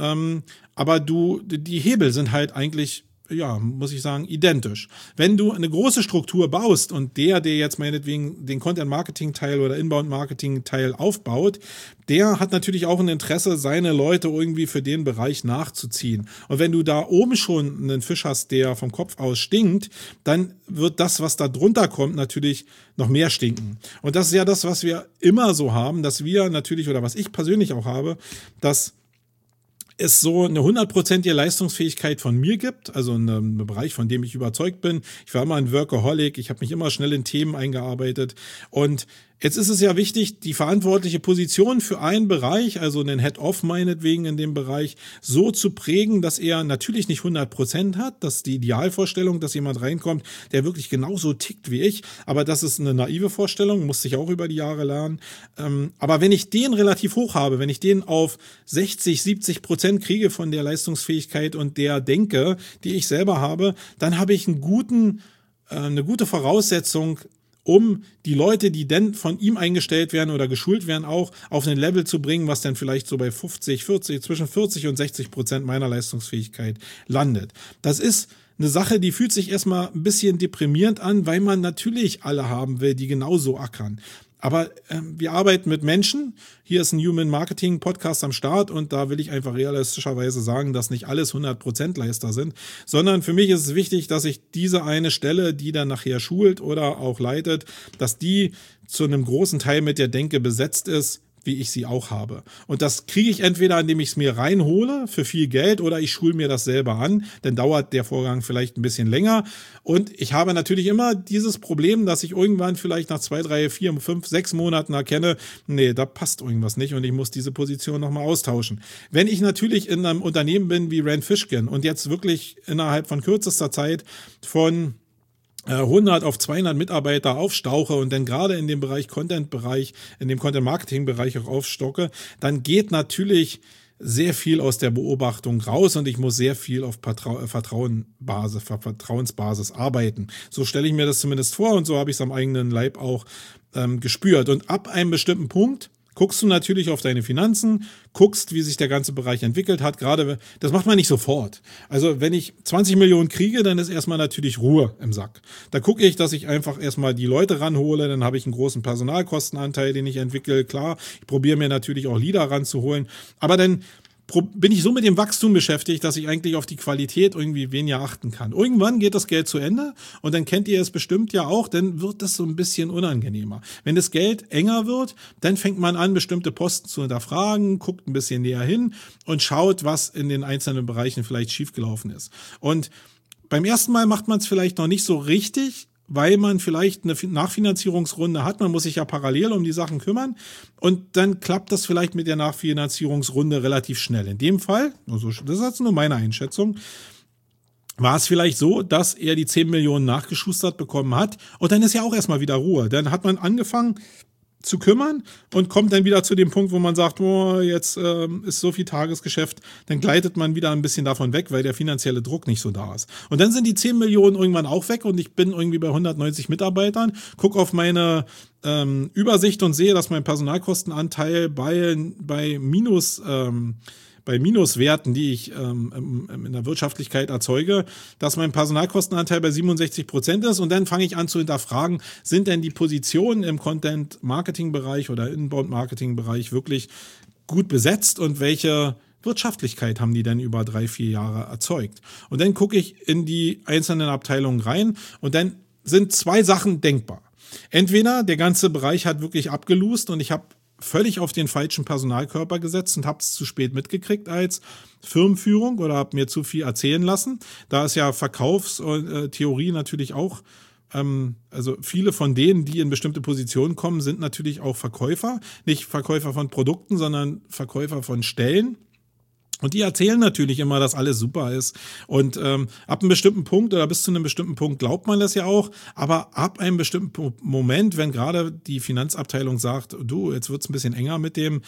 Aber die Hebel sind halt eigentlich, muss ich sagen, identisch. Wenn du eine große Struktur baust und der jetzt meinetwegen den Content-Marketing-Teil oder Inbound-Marketing-Teil aufbaut, der hat natürlich auch ein Interesse, seine Leute irgendwie für den Bereich nachzuziehen. Und wenn du da oben schon einen Fisch hast, der vom Kopf aus stinkt, dann wird das, was da drunter kommt, natürlich noch mehr stinken. Und das ist ja das, was wir immer so haben, dass wir natürlich, oder was ich persönlich auch habe, dass es so eine 100%ige Leistungsfähigkeit von mir gibt, also in einem Bereich, von dem ich überzeugt bin. Ich war immer ein Workaholic, ich habe mich immer schnell in Themen eingearbeitet und jetzt ist es ja wichtig, die verantwortliche Position für einen Bereich, also einen Head-Off meinetwegen in dem Bereich, so zu prägen, dass er natürlich nicht 100% hat. Das ist die Idealvorstellung, dass jemand reinkommt, der wirklich genauso tickt wie ich. Aber das ist eine naive Vorstellung, musste ich auch über die Jahre lernen. Aber wenn ich den relativ hoch habe, wenn ich den auf 60-70% kriege von der Leistungsfähigkeit und der Denke, die ich selber habe, dann habe ich eine gute Voraussetzung, um die Leute, die denn von ihm eingestellt werden oder geschult werden, auch auf ein Level zu bringen, was dann vielleicht so bei zwischen 40 und 60% meiner Leistungsfähigkeit landet. Das ist eine Sache, die fühlt sich erstmal ein bisschen deprimierend an, weil man natürlich alle haben will, die genauso ackern. Aber wir arbeiten mit Menschen. Hier ist ein Human Marketing Podcast am Start und da will ich einfach realistischerweise sagen, dass nicht alles 100% Leister sind, sondern für mich ist es wichtig, dass ich diese eine Stelle, die dann nachher schult oder auch leitet, dass die zu einem großen Teil mit der Denke besetzt ist, wie ich sie auch habe. Und das kriege ich entweder, indem ich es mir reinhole für viel Geld oder ich schule mir das selber an, dann dauert der Vorgang vielleicht ein bisschen länger. Und ich habe natürlich immer dieses Problem, dass ich irgendwann vielleicht nach 2, 3, 4, 5, 6 Monaten erkenne, nee, da passt irgendwas nicht und ich muss diese Position nochmal austauschen. Wenn ich natürlich in einem Unternehmen bin wie Rand Fishkin und jetzt wirklich innerhalb von kürzester Zeit von 100 auf 200 Mitarbeiter aufstauche und dann gerade in dem Bereich Content-Bereich, in dem Content-Marketing-Bereich auch aufstocke, dann geht natürlich sehr viel aus der Beobachtung raus und ich muss sehr viel auf Vertrauensbasis arbeiten. So stelle ich mir das zumindest vor und so habe ich es am eigenen Leib auch gespürt. Und ab einem bestimmten Punkt guckst du natürlich auf deine Finanzen, guckst, wie sich der ganze Bereich entwickelt hat. Gerade, das macht man nicht sofort. Also wenn ich 20 Millionen kriege, dann ist erstmal natürlich Ruhe im Sack. Da gucke ich, dass ich einfach erstmal die Leute ranhole, dann habe ich einen großen Personalkostenanteil, den ich entwickle. Klar, ich probiere mir natürlich auch Leader ranzuholen, aber dann bin ich so mit dem Wachstum beschäftigt, dass ich eigentlich auf die Qualität irgendwie weniger achten kann. Irgendwann geht das Geld zu Ende und dann kennt ihr es bestimmt ja auch, dann wird das so ein bisschen unangenehmer. Wenn das Geld enger wird, dann fängt man an, bestimmte Posten zu hinterfragen, guckt ein bisschen näher hin und schaut, was in den einzelnen Bereichen vielleicht schiefgelaufen ist. Und beim ersten Mal macht man es vielleicht noch nicht so richtig, weil man vielleicht eine Nachfinanzierungsrunde hat. Man muss sich ja parallel um die Sachen kümmern und dann klappt das vielleicht mit der Nachfinanzierungsrunde relativ schnell. In dem Fall, also das ist jetzt nur meine Einschätzung, war es vielleicht so, dass er die 10 Millionen nachgeschustert bekommen hat und dann ist ja auch erstmal wieder Ruhe. Dann hat man angefangen zu kümmern und kommt dann wieder zu dem Punkt, wo man sagt, oh, jetzt ist so viel Tagesgeschäft, dann gleitet man wieder ein bisschen davon weg, weil der finanzielle Druck nicht so da ist. Und dann sind die 10 Millionen irgendwann auch weg und ich bin irgendwie bei 190 Mitarbeitern, gucke auf meine Übersicht und sehe, dass mein Personalkostenanteil bei Minuswerten, die ich in der Wirtschaftlichkeit erzeuge, dass mein Personalkostenanteil bei 67% ist und dann fange ich an zu hinterfragen, sind denn die Positionen im Content-Marketing-Bereich oder Inbound-Marketing-Bereich wirklich gut besetzt und welche Wirtschaftlichkeit haben die denn über 3-4 Jahre erzeugt? Und dann gucke ich in die einzelnen Abteilungen rein und dann sind 2 Sachen denkbar. Entweder der ganze Bereich hat wirklich abgelust und ich habe völlig auf den falschen Personalkörper gesetzt und habe es zu spät mitgekriegt als Firmenführung oder habe mir zu viel erzählen lassen. Da ist ja Verkaufstheorie natürlich auch, also viele von denen, die in bestimmte Positionen kommen, sind natürlich auch Verkäufer. Nicht Verkäufer von Produkten, sondern Verkäufer von Stellen. Und die erzählen natürlich immer, dass alles super ist. Und ab einem bestimmten Punkt oder bis zu einem bestimmten Punkt glaubt man das ja auch. Aber ab einem bestimmten Moment, wenn gerade die Finanzabteilung sagt, du, jetzt wird's ein bisschen enger mit dem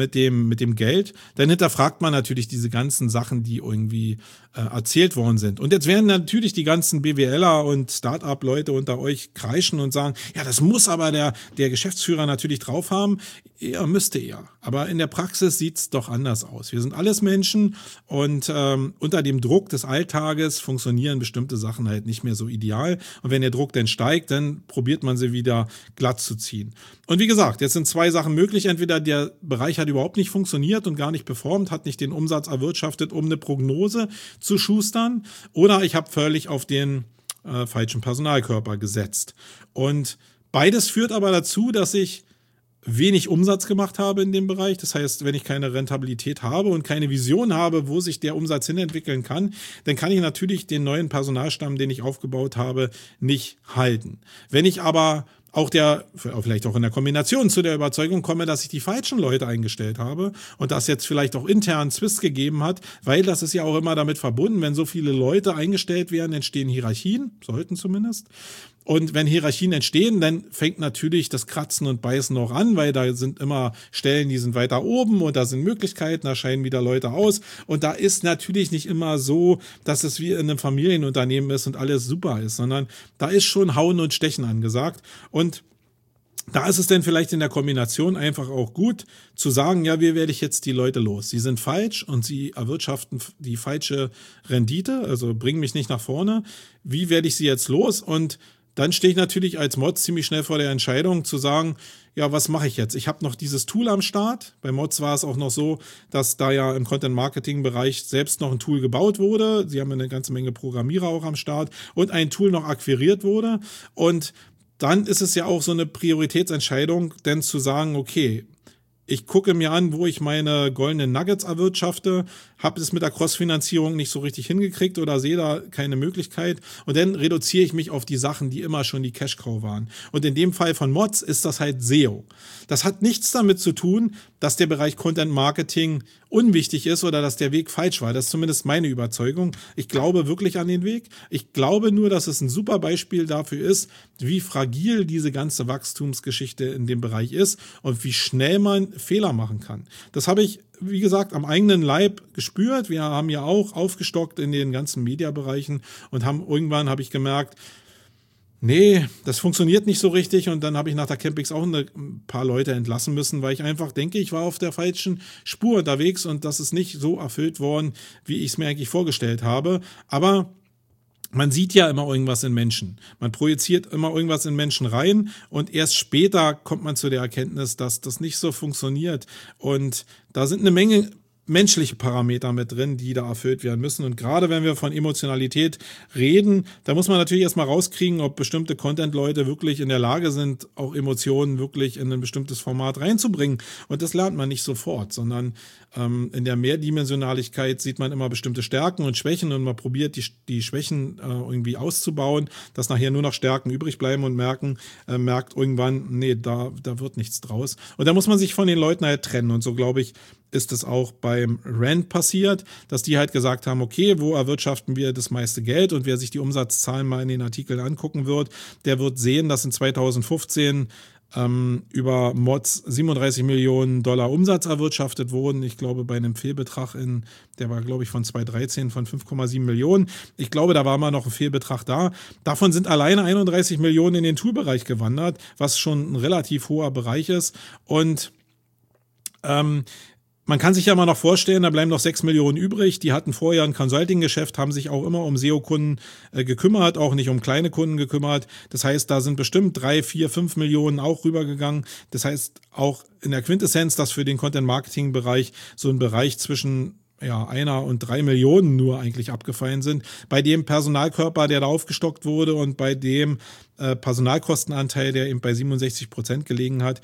Geld, dann hinterfragt man natürlich diese ganzen Sachen, die irgendwie erzählt worden sind. Und jetzt werden natürlich die ganzen BWLer und Start-up-Leute unter euch kreischen und sagen, ja, das muss aber der Geschäftsführer natürlich drauf haben. Müsste er. Aber in der Praxis sieht's doch anders aus. Wir sind alles Menschen und unter dem Druck des Alltages funktionieren bestimmte Sachen halt nicht mehr so ideal. Und wenn der Druck dann steigt, dann probiert man sie wieder glatt zu ziehen. Und wie gesagt, jetzt sind 2 Sachen möglich. Entweder der Bereich hat überhaupt nicht funktioniert und gar nicht performt, hat nicht den Umsatz erwirtschaftet, um eine Prognose zu schustern. Oder ich habe völlig auf den falschen Personalkörper gesetzt. Und beides führt aber dazu, dass ich wenig Umsatz gemacht habe in dem Bereich. Das heißt, wenn ich keine Rentabilität habe und keine Vision habe, wo sich der Umsatz hinentwickeln kann, dann kann ich natürlich den neuen Personalstamm, den ich aufgebaut habe, nicht halten. Wenn ich aber auch vielleicht auch in der Kombination zu der Überzeugung komme, dass ich die falschen Leute eingestellt habe und das jetzt vielleicht auch intern Zwist gegeben hat, weil das ist ja auch immer damit verbunden, wenn so viele Leute eingestellt werden, entstehen Hierarchien, sollten zumindest. Und wenn Hierarchien entstehen, dann fängt natürlich das Kratzen und Beißen noch an, weil da sind immer Stellen, die sind weiter oben und da sind Möglichkeiten, da scheiden wieder Leute aus. Und da ist natürlich nicht immer so, dass es wie in einem Familienunternehmen ist und alles super ist, sondern da ist schon Hauen und Stechen angesagt. Und da ist es dann vielleicht in der Kombination einfach auch gut zu sagen, ja, wie werde ich jetzt die Leute los? Sie sind falsch und sie erwirtschaften die falsche Rendite, also bringen mich nicht nach vorne. Wie werde ich sie jetzt los? Und dann stehe ich natürlich als Mods ziemlich schnell vor der Entscheidung zu sagen, ja, was mache ich jetzt? Ich habe noch dieses Tool am Start. Bei Mods war es auch noch so, dass da ja im Content-Marketing-Bereich selbst noch ein Tool gebaut wurde. Sie haben eine ganze Menge Programmierer auch am Start und ein Tool noch akquiriert wurde. Und dann ist es ja auch so eine Prioritätsentscheidung, denn zu sagen, okay, ich gucke mir an, wo ich meine goldenen Nuggets erwirtschafte, habe es mit der Cross-Finanzierung nicht so richtig hingekriegt oder sehe da keine Möglichkeit und dann reduziere ich mich auf die Sachen, die immer schon die Cash-Cow waren. Und in dem Fall von Mods ist das halt SEO. Das hat nichts damit zu tun, dass der Bereich Content-Marketing unwichtig ist oder dass der Weg falsch war. Das ist zumindest meine Überzeugung. Ich glaube wirklich an den Weg. Ich glaube nur, dass es ein super Beispiel dafür ist, wie fragil diese ganze Wachstumsgeschichte in dem Bereich ist und wie schnell man Fehler machen kann. Das habe ich, wie gesagt, am eigenen Leib gespürt. Wir haben ja auch aufgestockt in den ganzen Mediabereichen und irgendwann habe ich gemerkt, nee, das funktioniert nicht so richtig und dann habe ich nach der Campix auch ein paar Leute entlassen müssen, weil ich einfach denke, ich war auf der falschen Spur unterwegs und das ist nicht so erfüllt worden, wie ich es mir eigentlich vorgestellt habe. Aber man sieht ja immer irgendwas in Menschen. Man projiziert immer irgendwas in Menschen rein und erst später kommt man zu der Erkenntnis, dass das nicht so funktioniert. Und da sind eine Menge menschliche Parameter mit drin, die da erfüllt werden müssen. Und gerade wenn wir von Emotionalität reden, da muss man natürlich erstmal rauskriegen, ob bestimmte Content-Leute wirklich in der Lage sind, auch Emotionen wirklich in ein bestimmtes Format reinzubringen. Und das lernt man nicht sofort, sondern in der Mehrdimensionaligkeit sieht man immer bestimmte Stärken und Schwächen und man probiert die Schwächen irgendwie auszubauen, dass nachher nur noch Stärken übrig bleiben und merkt irgendwann, nee, da wird nichts draus. Und da muss man sich von den Leuten halt trennen. Und so, glaube ich, ist es auch beim Rand passiert, dass die halt gesagt haben, okay, wo erwirtschaften wir das meiste Geld? Und wer sich die Umsatzzahlen mal in den Artikeln angucken wird, der wird sehen, dass in 2015 über Mods 37 Millionen Dollar Umsatz erwirtschaftet wurden. Ich glaube, bei einem Fehlbetrag der war, glaube ich, von 2013 von 5,7 Millionen. Ich glaube, da war mal noch ein Fehlbetrag da. Davon sind alleine 31 Millionen in den Toolbereich gewandert, was schon ein relativ hoher Bereich ist. Und man kann sich ja mal noch vorstellen, da bleiben noch 6 Millionen übrig. Die hatten vorher ein Consulting-Geschäft, haben sich auch immer um SEO-Kunden gekümmert, auch nicht um kleine Kunden gekümmert. Das heißt, da sind bestimmt 3, 4, 5 Millionen auch rübergegangen. Das heißt, auch in der Quintessenz, dass für den Content-Marketing-Bereich so ein Bereich zwischen 1 und 3 Millionen nur eigentlich abgefallen sind. Bei dem Personalkörper, der da aufgestockt wurde und bei dem Personalkostenanteil, der eben bei 67% gelegen hat,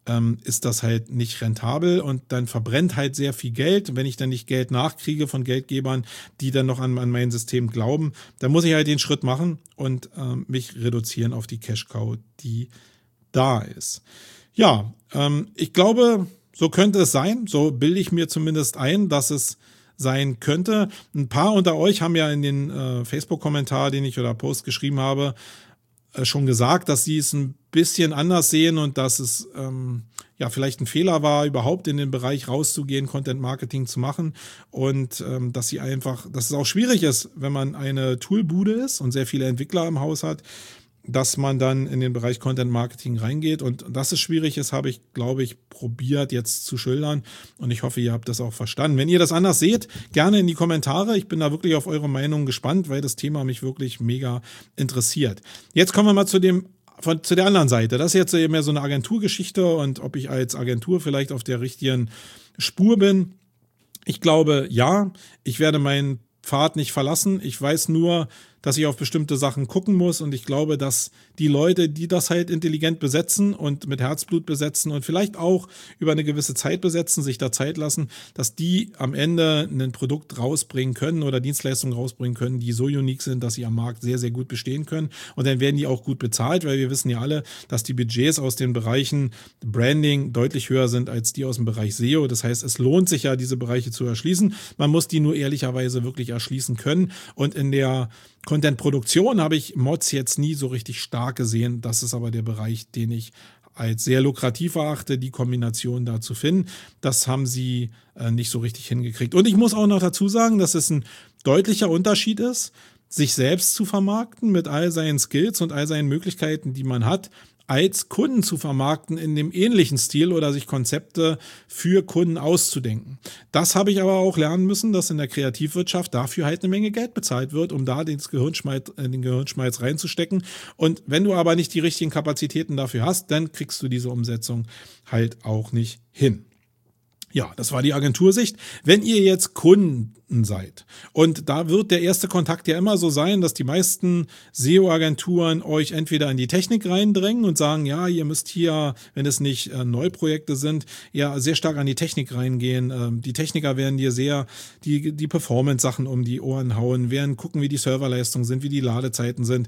ist das halt nicht rentabel und dann verbrennt halt sehr viel Geld. Wenn ich dann nicht Geld nachkriege von Geldgebern, die dann noch an mein System glauben, dann muss ich halt den Schritt machen und mich reduzieren auf die Cash-Cow, die da ist. Ja, ich glaube, so könnte es sein. So bilde ich mir zumindest ein, dass es sein könnte. Ein paar unter euch haben ja in den Facebook-Kommentar, den ich oder Post geschrieben habe, schon gesagt, dass sie es ein bisschen anders sehen und dass es vielleicht ein Fehler war, überhaupt in den Bereich rauszugehen, Content Marketing zu machen und dass es auch schwierig ist, wenn man eine Toolbude ist und sehr viele Entwickler im Haus hat, dass man dann in den Bereich Content Marketing reingeht und dass es schwierig ist, habe ich, glaube ich, probiert jetzt zu schildern und ich hoffe, ihr habt das auch verstanden. Wenn ihr das anders seht, gerne in die Kommentare. Ich bin da wirklich auf eure Meinung gespannt, weil das Thema mich wirklich mega interessiert. Jetzt kommen wir mal zu der anderen Seite. Das ist jetzt mehr so eine Agenturgeschichte und ob ich als Agentur vielleicht auf der richtigen Spur bin. Ich glaube, ja, ich werde meinen Pfad nicht verlassen. Ich weiß nur, dass ich auf bestimmte Sachen gucken muss und ich glaube, dass die Leute, die das halt intelligent besetzen und mit Herzblut besetzen und vielleicht auch über eine gewisse Zeit besetzen, sich da Zeit lassen, dass die am Ende ein Produkt rausbringen können oder Dienstleistungen rausbringen können, die so unique sind, dass sie am Markt sehr, sehr gut bestehen können und dann werden die auch gut bezahlt, weil wir wissen ja alle, dass die Budgets aus den Bereichen Branding deutlich höher sind als die aus dem Bereich SEO. Das heißt, es lohnt sich ja, diese Bereiche zu erschließen. Man muss die nur ehrlicherweise wirklich erschließen können und in der Content-Produktion habe ich Mods jetzt nie so richtig stark gesehen. Das ist aber der Bereich, den ich als sehr lukrativ erachte, die Kombination da zu finden. Das haben sie nicht so richtig hingekriegt. Und ich muss auch noch dazu sagen, dass es ein deutlicher Unterschied ist, sich selbst zu vermarkten mit all seinen Skills und all seinen Möglichkeiten, die man hat, als Kunden zu vermarkten in dem ähnlichen Stil oder sich Konzepte für Kunden auszudenken. Das habe ich aber auch lernen müssen, dass in der Kreativwirtschaft dafür halt eine Menge Geld bezahlt wird, um da den Gehirnschmalz reinzustecken. Und wenn du aber nicht die richtigen Kapazitäten dafür hast, dann kriegst du diese Umsetzung halt auch nicht hin. Ja, das war die Agentursicht. Wenn ihr jetzt Kunden seid und da wird der erste Kontakt ja immer so sein, dass die meisten SEO-Agenturen euch entweder in die Technik reindrängen und sagen, ja, ihr müsst hier, wenn es nicht Neuprojekte sind, ja sehr stark an die Technik reingehen. Die Techniker werden dir sehr die Performance-Sachen um die Ohren hauen, werden gucken, wie die Serverleistungen sind, wie die Ladezeiten sind.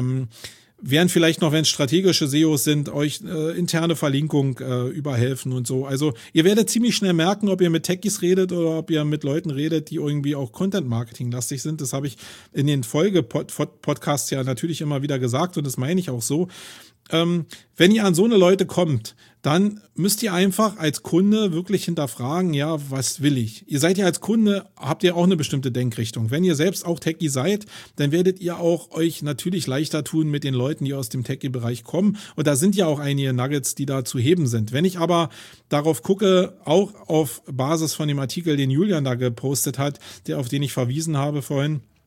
Werden vielleicht noch, wenn es strategische SEOs sind, euch interne Verlinkung überhelfen und so. Also ihr werdet ziemlich schnell merken, ob ihr mit Techies redet oder ob ihr mit Leuten redet, die irgendwie auch Content-Marketing-lastig sind. Das habe ich in den Folge-Podcasts ja natürlich immer wieder gesagt und das meine ich auch so. Wenn ihr an so eine Leute kommt, dann müsst ihr einfach als Kunde wirklich hinterfragen, ja, was will ich? Ihr seid ja als Kunde, habt ihr auch eine bestimmte Denkrichtung. Wenn ihr selbst auch Techie seid, dann werdet ihr auch euch natürlich leichter tun mit den Leuten, die aus dem Techie-Bereich kommen. Und da sind ja auch einige Nuggets, die da zu heben sind. Wenn ich aber darauf gucke, auch auf Basis von dem Artikel, den Julian da gepostet hat, auf den ich verwiesen habe vorhin,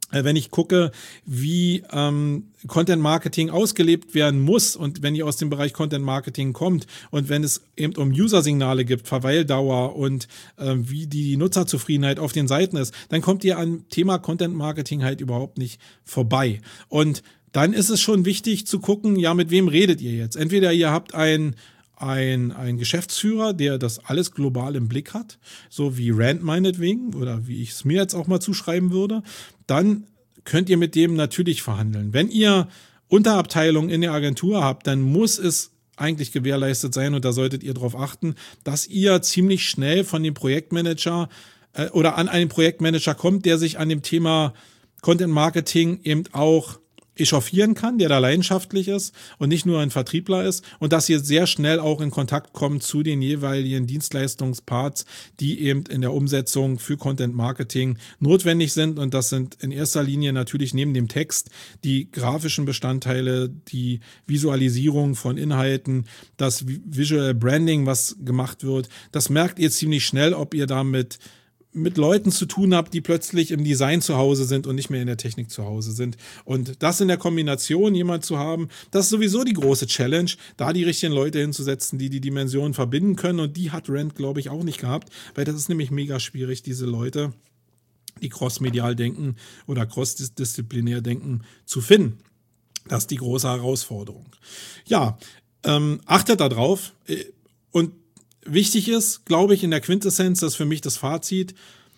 wenn ich gucke, wie Content Marketing ausgelebt werden muss und wenn ihr aus dem Bereich Content Marketing kommt und wenn es eben um User-Signale gibt, Verweildauer und wie die Nutzerzufriedenheit auf den Seiten ist, dann kommt ihr am Thema Content Marketing halt überhaupt nicht vorbei. Und dann ist es schon wichtig zu gucken, ja, mit wem redet ihr jetzt? Entweder ihr habt ein Geschäftsführer, der das alles global im Blick hat, so wie Rand meinetwegen oder wie ich es mir jetzt auch mal zuschreiben würde, dann könnt ihr mit dem natürlich verhandeln. Wenn ihr Unterabteilungen in der Agentur habt, dann muss es eigentlich gewährleistet sein und da solltet ihr darauf achten, dass ihr ziemlich schnell von dem Projektmanager oder an einen Projektmanager kommt, der sich an dem Thema Content Marketing eben auch echauffieren kann, der da leidenschaftlich ist und nicht nur ein Vertriebler ist und dass ihr sehr schnell auch in Kontakt kommt zu den jeweiligen Dienstleistungsparts, die eben in der Umsetzung für Content Marketing notwendig sind und das sind in erster Linie natürlich neben dem Text die grafischen Bestandteile, die Visualisierung von Inhalten, das Visual Branding, was gemacht wird. Das merkt ihr ziemlich schnell, ob ihr damit mit Leuten zu tun habt, die plötzlich im Design zu Hause sind und nicht mehr in der Technik zu Hause sind. Und das in der Kombination jemand zu haben, das ist sowieso die große Challenge, da die richtigen Leute hinzusetzen, die die Dimensionen verbinden können. Und die hat Rand, glaube ich, auch nicht gehabt, weil das ist nämlich mega schwierig, diese Leute, die crossmedial denken oder crossdisziplinär denken, zu finden. Das ist die große Herausforderung. Ja, achtet da drauf und wichtig ist, glaube ich, in der Quintessenz, das ist für mich das Fazit,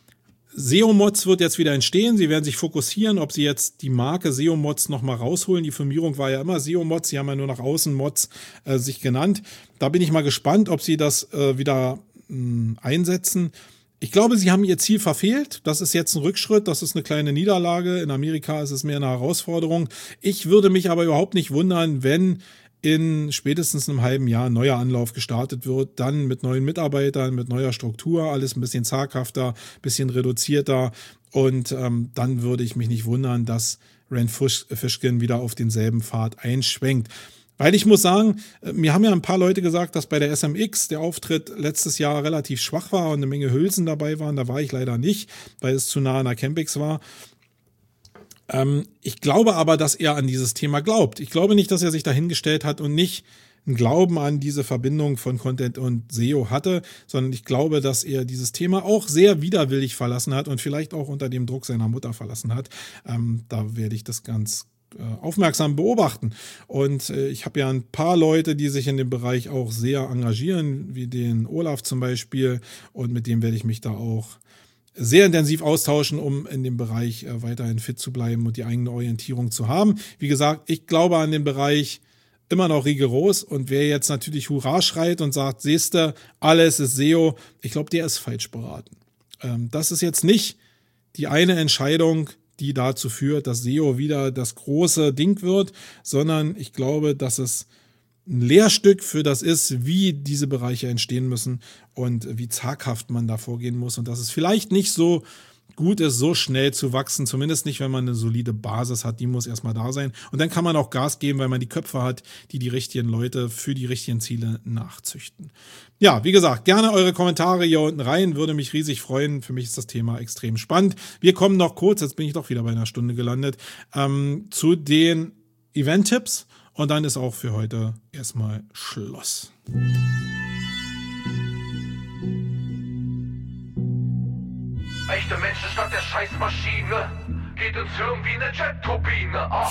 SEO-Mods wird jetzt wieder entstehen, sie werden sich fokussieren, ob sie jetzt die Marke SEO-Mods nochmal rausholen, die Firmierung war ja immer SEO-Mods, sie haben ja nur nach außen Mods sich genannt, da bin ich mal gespannt, ob sie das wieder einsetzen. Ich glaube, sie haben ihr Ziel verfehlt, das ist jetzt ein Rückschritt, das ist eine kleine Niederlage, in Amerika ist es mehr eine Herausforderung, ich würde mich aber überhaupt nicht wundern, wenn in spätestens einem halben Jahr ein neuer Anlauf gestartet wird, dann mit neuen Mitarbeitern, mit neuer Struktur, alles ein bisschen zaghafter, ein bisschen reduzierter und dann würde ich mich nicht wundern, dass Rand Fishkin wieder auf denselben Pfad einschwenkt. Weil ich muss sagen, mir haben ja ein paar Leute gesagt, dass bei der SMX der Auftritt letztes Jahr relativ schwach war und eine Menge Hülsen dabei waren, da war ich leider nicht, weil es zu nah an der Campix war. Ich glaube aber, dass er an dieses Thema glaubt. Ich glaube nicht, dass er sich dahingestellt hat und nicht einen Glauben an diese Verbindung von Content und SEO hatte, sondern ich glaube, dass er dieses Thema auch sehr widerwillig verlassen hat und vielleicht auch unter dem Druck seiner Mutter verlassen hat. Da werde ich das ganz aufmerksam beobachten. Und ich habe ja ein paar Leute, die sich in dem Bereich auch sehr engagieren, wie den Olaf zum Beispiel, und mit dem werde ich mich da auch sehr intensiv austauschen, um in dem Bereich weiterhin fit zu bleiben und die eigene Orientierung zu haben. Wie gesagt, ich glaube an den Bereich immer noch rigoros und wer jetzt natürlich Hurra schreit und sagt, siehste, alles ist SEO, ich glaube, der ist falsch beraten. Das ist jetzt nicht die eine Entscheidung, die dazu führt, dass SEO wieder das große Ding wird, sondern ich glaube, dass es ein Lehrstück für das ist, wie diese Bereiche entstehen müssen und wie zaghaft man da vorgehen muss und dass es vielleicht nicht so gut ist, so schnell zu wachsen, zumindest nicht, wenn man eine solide Basis hat, die muss erstmal da sein und dann kann man auch Gas geben, weil man die Köpfe hat, die richtigen Leute für die richtigen Ziele nachzüchten. Ja, wie gesagt, gerne eure Kommentare hier unten rein, würde mich riesig freuen, für mich ist das Thema extrem spannend. Wir kommen noch kurz, jetzt bin ich doch wieder bei einer Stunde gelandet, zu den Event-Tipps. Und dann ist auch für heute erstmal Schluss. Echte Menschen statt der Scheißmaschine. Geht ins Hirn wie eine Jet-Turbine. Oh.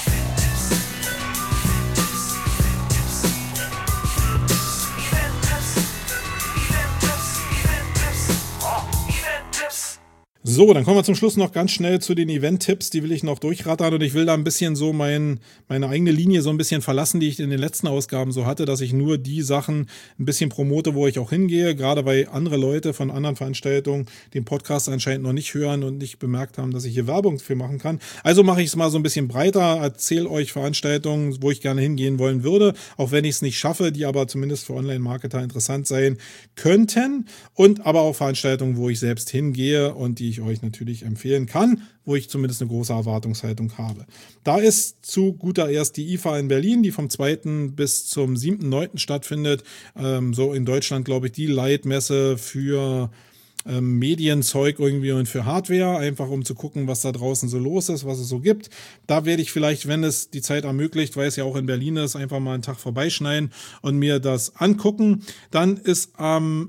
So, dann kommen wir zum Schluss noch ganz schnell zu den Event-Tipps, die will ich noch durchrattern und ich will da ein bisschen so meine eigene Linie so ein bisschen verlassen, die ich in den letzten Ausgaben so hatte, dass ich nur die Sachen ein bisschen promote, wo ich auch hingehe, gerade weil andere Leute von anderen Veranstaltungen den Podcast anscheinend noch nicht hören und nicht bemerkt haben, dass ich hier Werbung für machen kann. Also mache ich es mal so ein bisschen breiter, erzähle euch Veranstaltungen, wo ich gerne hingehen wollen würde, auch wenn ich es nicht schaffe, die aber zumindest für Online-Marketer interessant sein könnten und aber auch Veranstaltungen, wo ich selbst hingehe und die ich euch natürlich empfehlen kann, wo ich zumindest eine große Erwartungshaltung habe. Da ist zu guter Erst die IFA in Berlin, die vom 2. bis zum 7.9. stattfindet. So in Deutschland, glaube ich, die Leitmesse für Medienzeug irgendwie und für Hardware, einfach um zu gucken, was da draußen so los ist, was es so gibt. Da werde ich vielleicht, wenn es die Zeit ermöglicht, weil es ja auch in Berlin ist, einfach mal einen Tag vorbeischneiden und mir das angucken. Dann ist am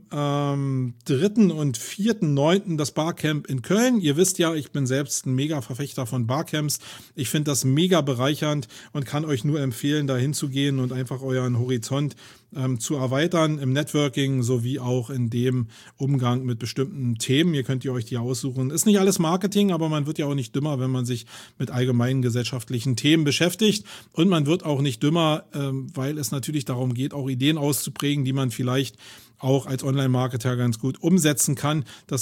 3. und 4.9. das Barcamp in Köln. Ihr wisst ja, ich bin selbst ein mega Verfechter von Barcamps. Ich finde das mega bereichernd und kann euch nur empfehlen, da hinzugehen und einfach euren Horizont zu erweitern im Networking sowie auch in dem Umgang mit bestimmten Themen. Ihr könnt euch die aussuchen. Ist nicht alles Marketing, aber man wird ja auch nicht dümmer, wenn man sich mit allgemeinen gesellschaftlichen Themen beschäftigt. Und man wird auch nicht dümmer, weil es natürlich darum geht, auch Ideen auszuprägen, die man vielleicht auch als Online-Marketer ganz gut umsetzen kann.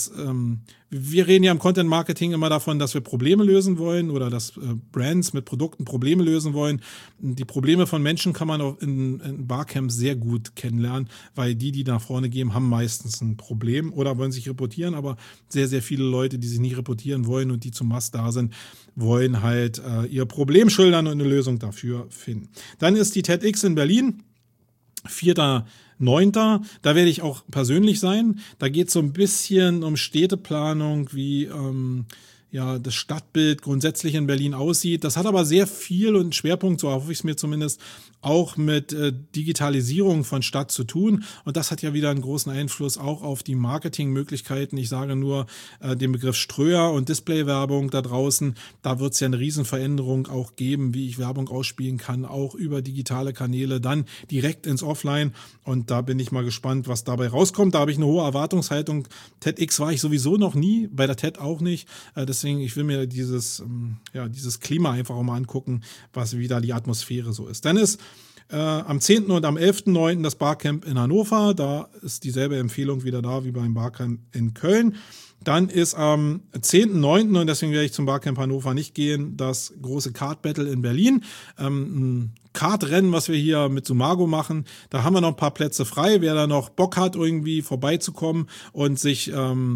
Wir reden ja im Content-Marketing immer davon, dass wir Probleme lösen wollen oder dass Brands mit Produkten Probleme lösen wollen. Die Probleme von Menschen kann man auch in Barcamps sehr gut kennenlernen, weil die nach vorne gehen, haben meistens ein Problem oder wollen sich reportieren, aber sehr, sehr viele Leute, die sich nicht reportieren wollen und die zum Mast da sind, wollen halt ihr Problem schildern und eine Lösung dafür finden. Dann ist die TEDx in Berlin, 4.9. Da werde ich auch persönlich sein. Da geht es so ein bisschen um Städteplanung, wie das Stadtbild grundsätzlich in Berlin aussieht. Das hat aber sehr viel und Schwerpunkt, so hoffe ich es mir zumindest, auch mit Digitalisierung von Stadt zu tun. Und das hat ja wieder einen großen Einfluss auch auf die Marketingmöglichkeiten. Ich sage nur den Begriff Ströer und Displaywerbung da draußen. Da wird es ja eine Riesenveränderung auch geben, wie ich Werbung ausspielen kann, auch über digitale Kanäle, dann direkt ins Offline. Und da bin ich mal gespannt, was dabei rauskommt. Da habe ich eine hohe Erwartungshaltung. TEDx war ich sowieso noch nie, bei der TED auch nicht. Deswegen, ich will mir dieses Klima einfach auch mal angucken, wie da die Atmosphäre so ist. Dann ist am 10. und am 11.9. das Barcamp in Hannover. Da ist dieselbe Empfehlung wieder da wie beim Barcamp in Köln. Dann ist am 10.9., und deswegen werde ich zum Barcamp Hannover nicht gehen, das große Kart-Battle in Berlin. Ein Kartrennen, was wir hier mit Sumago machen. Da haben wir noch ein paar Plätze frei. Wer da noch Bock hat, irgendwie vorbeizukommen und sich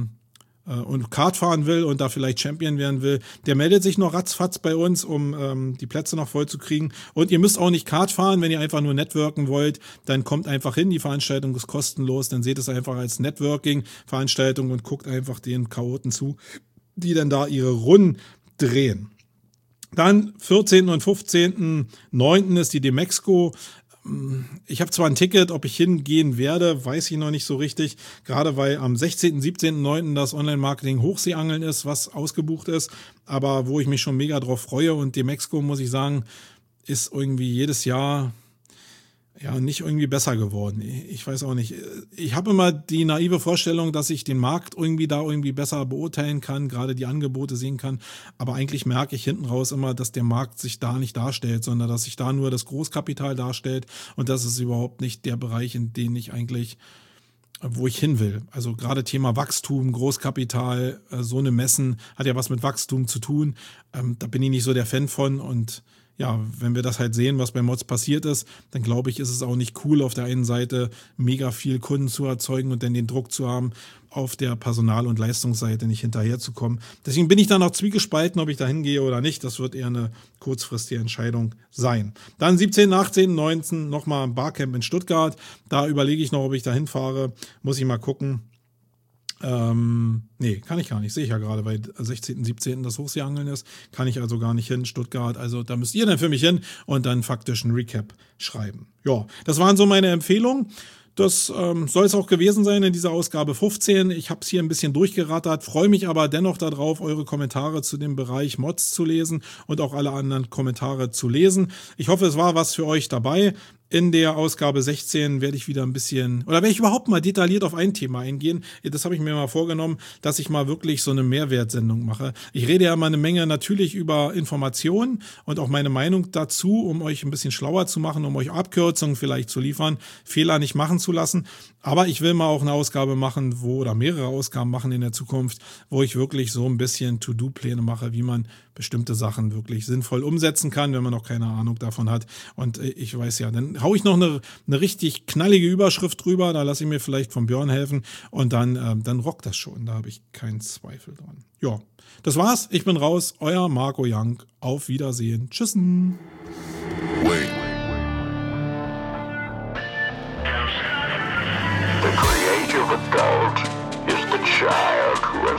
und Kart fahren will und da vielleicht Champion werden will, der meldet sich noch ratzfatz bei uns, um die Plätze noch voll zu kriegen. Und ihr müsst auch nicht Kart fahren, wenn ihr einfach nur networken wollt, dann kommt einfach hin, die Veranstaltung ist kostenlos, dann seht es einfach als Networking-Veranstaltung und guckt einfach den Chaoten zu, die dann da ihre Runden drehen. Dann 14. und 15.9. ist die Demexco. Ich habe zwar ein Ticket, ob ich hingehen werde, weiß ich noch nicht so richtig, gerade weil am 16., 17.9. das Online-Marketing Hochseeangeln ist, was ausgebucht ist, aber wo ich mich schon mega drauf freue, und Demexco, muss ich sagen, ist irgendwie jedes Jahr nicht irgendwie besser geworden. Ich weiß auch nicht. Ich habe immer die naive Vorstellung, dass ich den Markt irgendwie besser beurteilen kann, gerade die Angebote sehen kann. Aber eigentlich merke ich hinten raus immer, dass der Markt sich da nicht darstellt, sondern dass sich da nur das Großkapital darstellt. Und das ist überhaupt nicht der Bereich, in den ich eigentlich, wo ich hin will. Also gerade Thema Wachstum, Großkapital, so eine Messen hat ja was mit Wachstum zu tun. Da bin ich nicht so der Fan von, und ja, wenn wir das halt sehen, was bei Mods passiert ist, dann glaube ich, ist es auch nicht cool, auf der einen Seite mega viel Kunden zu erzeugen und dann den Druck zu haben, auf der Personal- und Leistungsseite nicht hinterherzukommen. Deswegen bin ich da noch zwiegespalten, ob ich da hingehe oder nicht. Das wird eher eine kurzfristige Entscheidung sein. Dann 17., 18., 19. nochmal ein Barcamp in Stuttgart. Da überlege ich noch, ob ich da hinfahre. Muss ich mal gucken. Nee, kann ich gar nicht. Sehe ich ja gerade, weil 16., 17. das Hochseeangeln ist. Kann ich also gar nicht hin, Stuttgart. Also da müsst ihr dann für mich hin und dann faktisch ein Recap schreiben. Ja, das waren so meine Empfehlungen. Das soll es auch gewesen sein in dieser Ausgabe 15. Ich habe es hier ein bisschen durchgerattert, freue mich aber dennoch darauf, eure Kommentare zu dem Bereich Mods zu lesen und auch alle anderen Kommentare zu lesen. Ich hoffe, es war was für euch dabei. In der Ausgabe 16 werde ich wieder ein bisschen, oder werde ich überhaupt mal detailliert auf ein Thema eingehen. Das habe ich mir mal vorgenommen, dass ich mal wirklich so eine Mehrwertsendung mache. Ich rede ja mal eine Menge natürlich über Informationen und auch meine Meinung dazu, um euch ein bisschen schlauer zu machen, um euch Abkürzungen vielleicht zu liefern, Fehler nicht machen zu lassen. Aber ich will mal auch eine Ausgabe machen, oder mehrere Ausgaben machen in der Zukunft, wo ich wirklich so ein bisschen To-Do-Pläne mache, wie man bestimmte Sachen wirklich sinnvoll umsetzen kann, wenn man noch keine Ahnung davon hat. Und ich weiß ja, dann haue ich noch eine richtig knallige Überschrift drüber, da lasse ich mir vielleicht von Björn helfen und dann rockt das schon, da habe ich keinen Zweifel dran. Ja, das war's, ich bin raus, euer Marco Young, auf Wiedersehen, tschüssen. Wait. The creative adult is the child.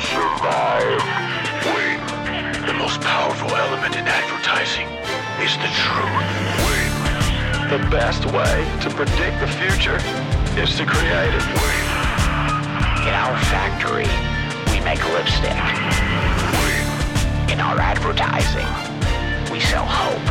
survive. Wait. The most powerful element in advertising is the truth. Wait. The best way to predict the future is to create it. Wait. In our factory, we make lipstick. Wait. In our advertising, we sell hope.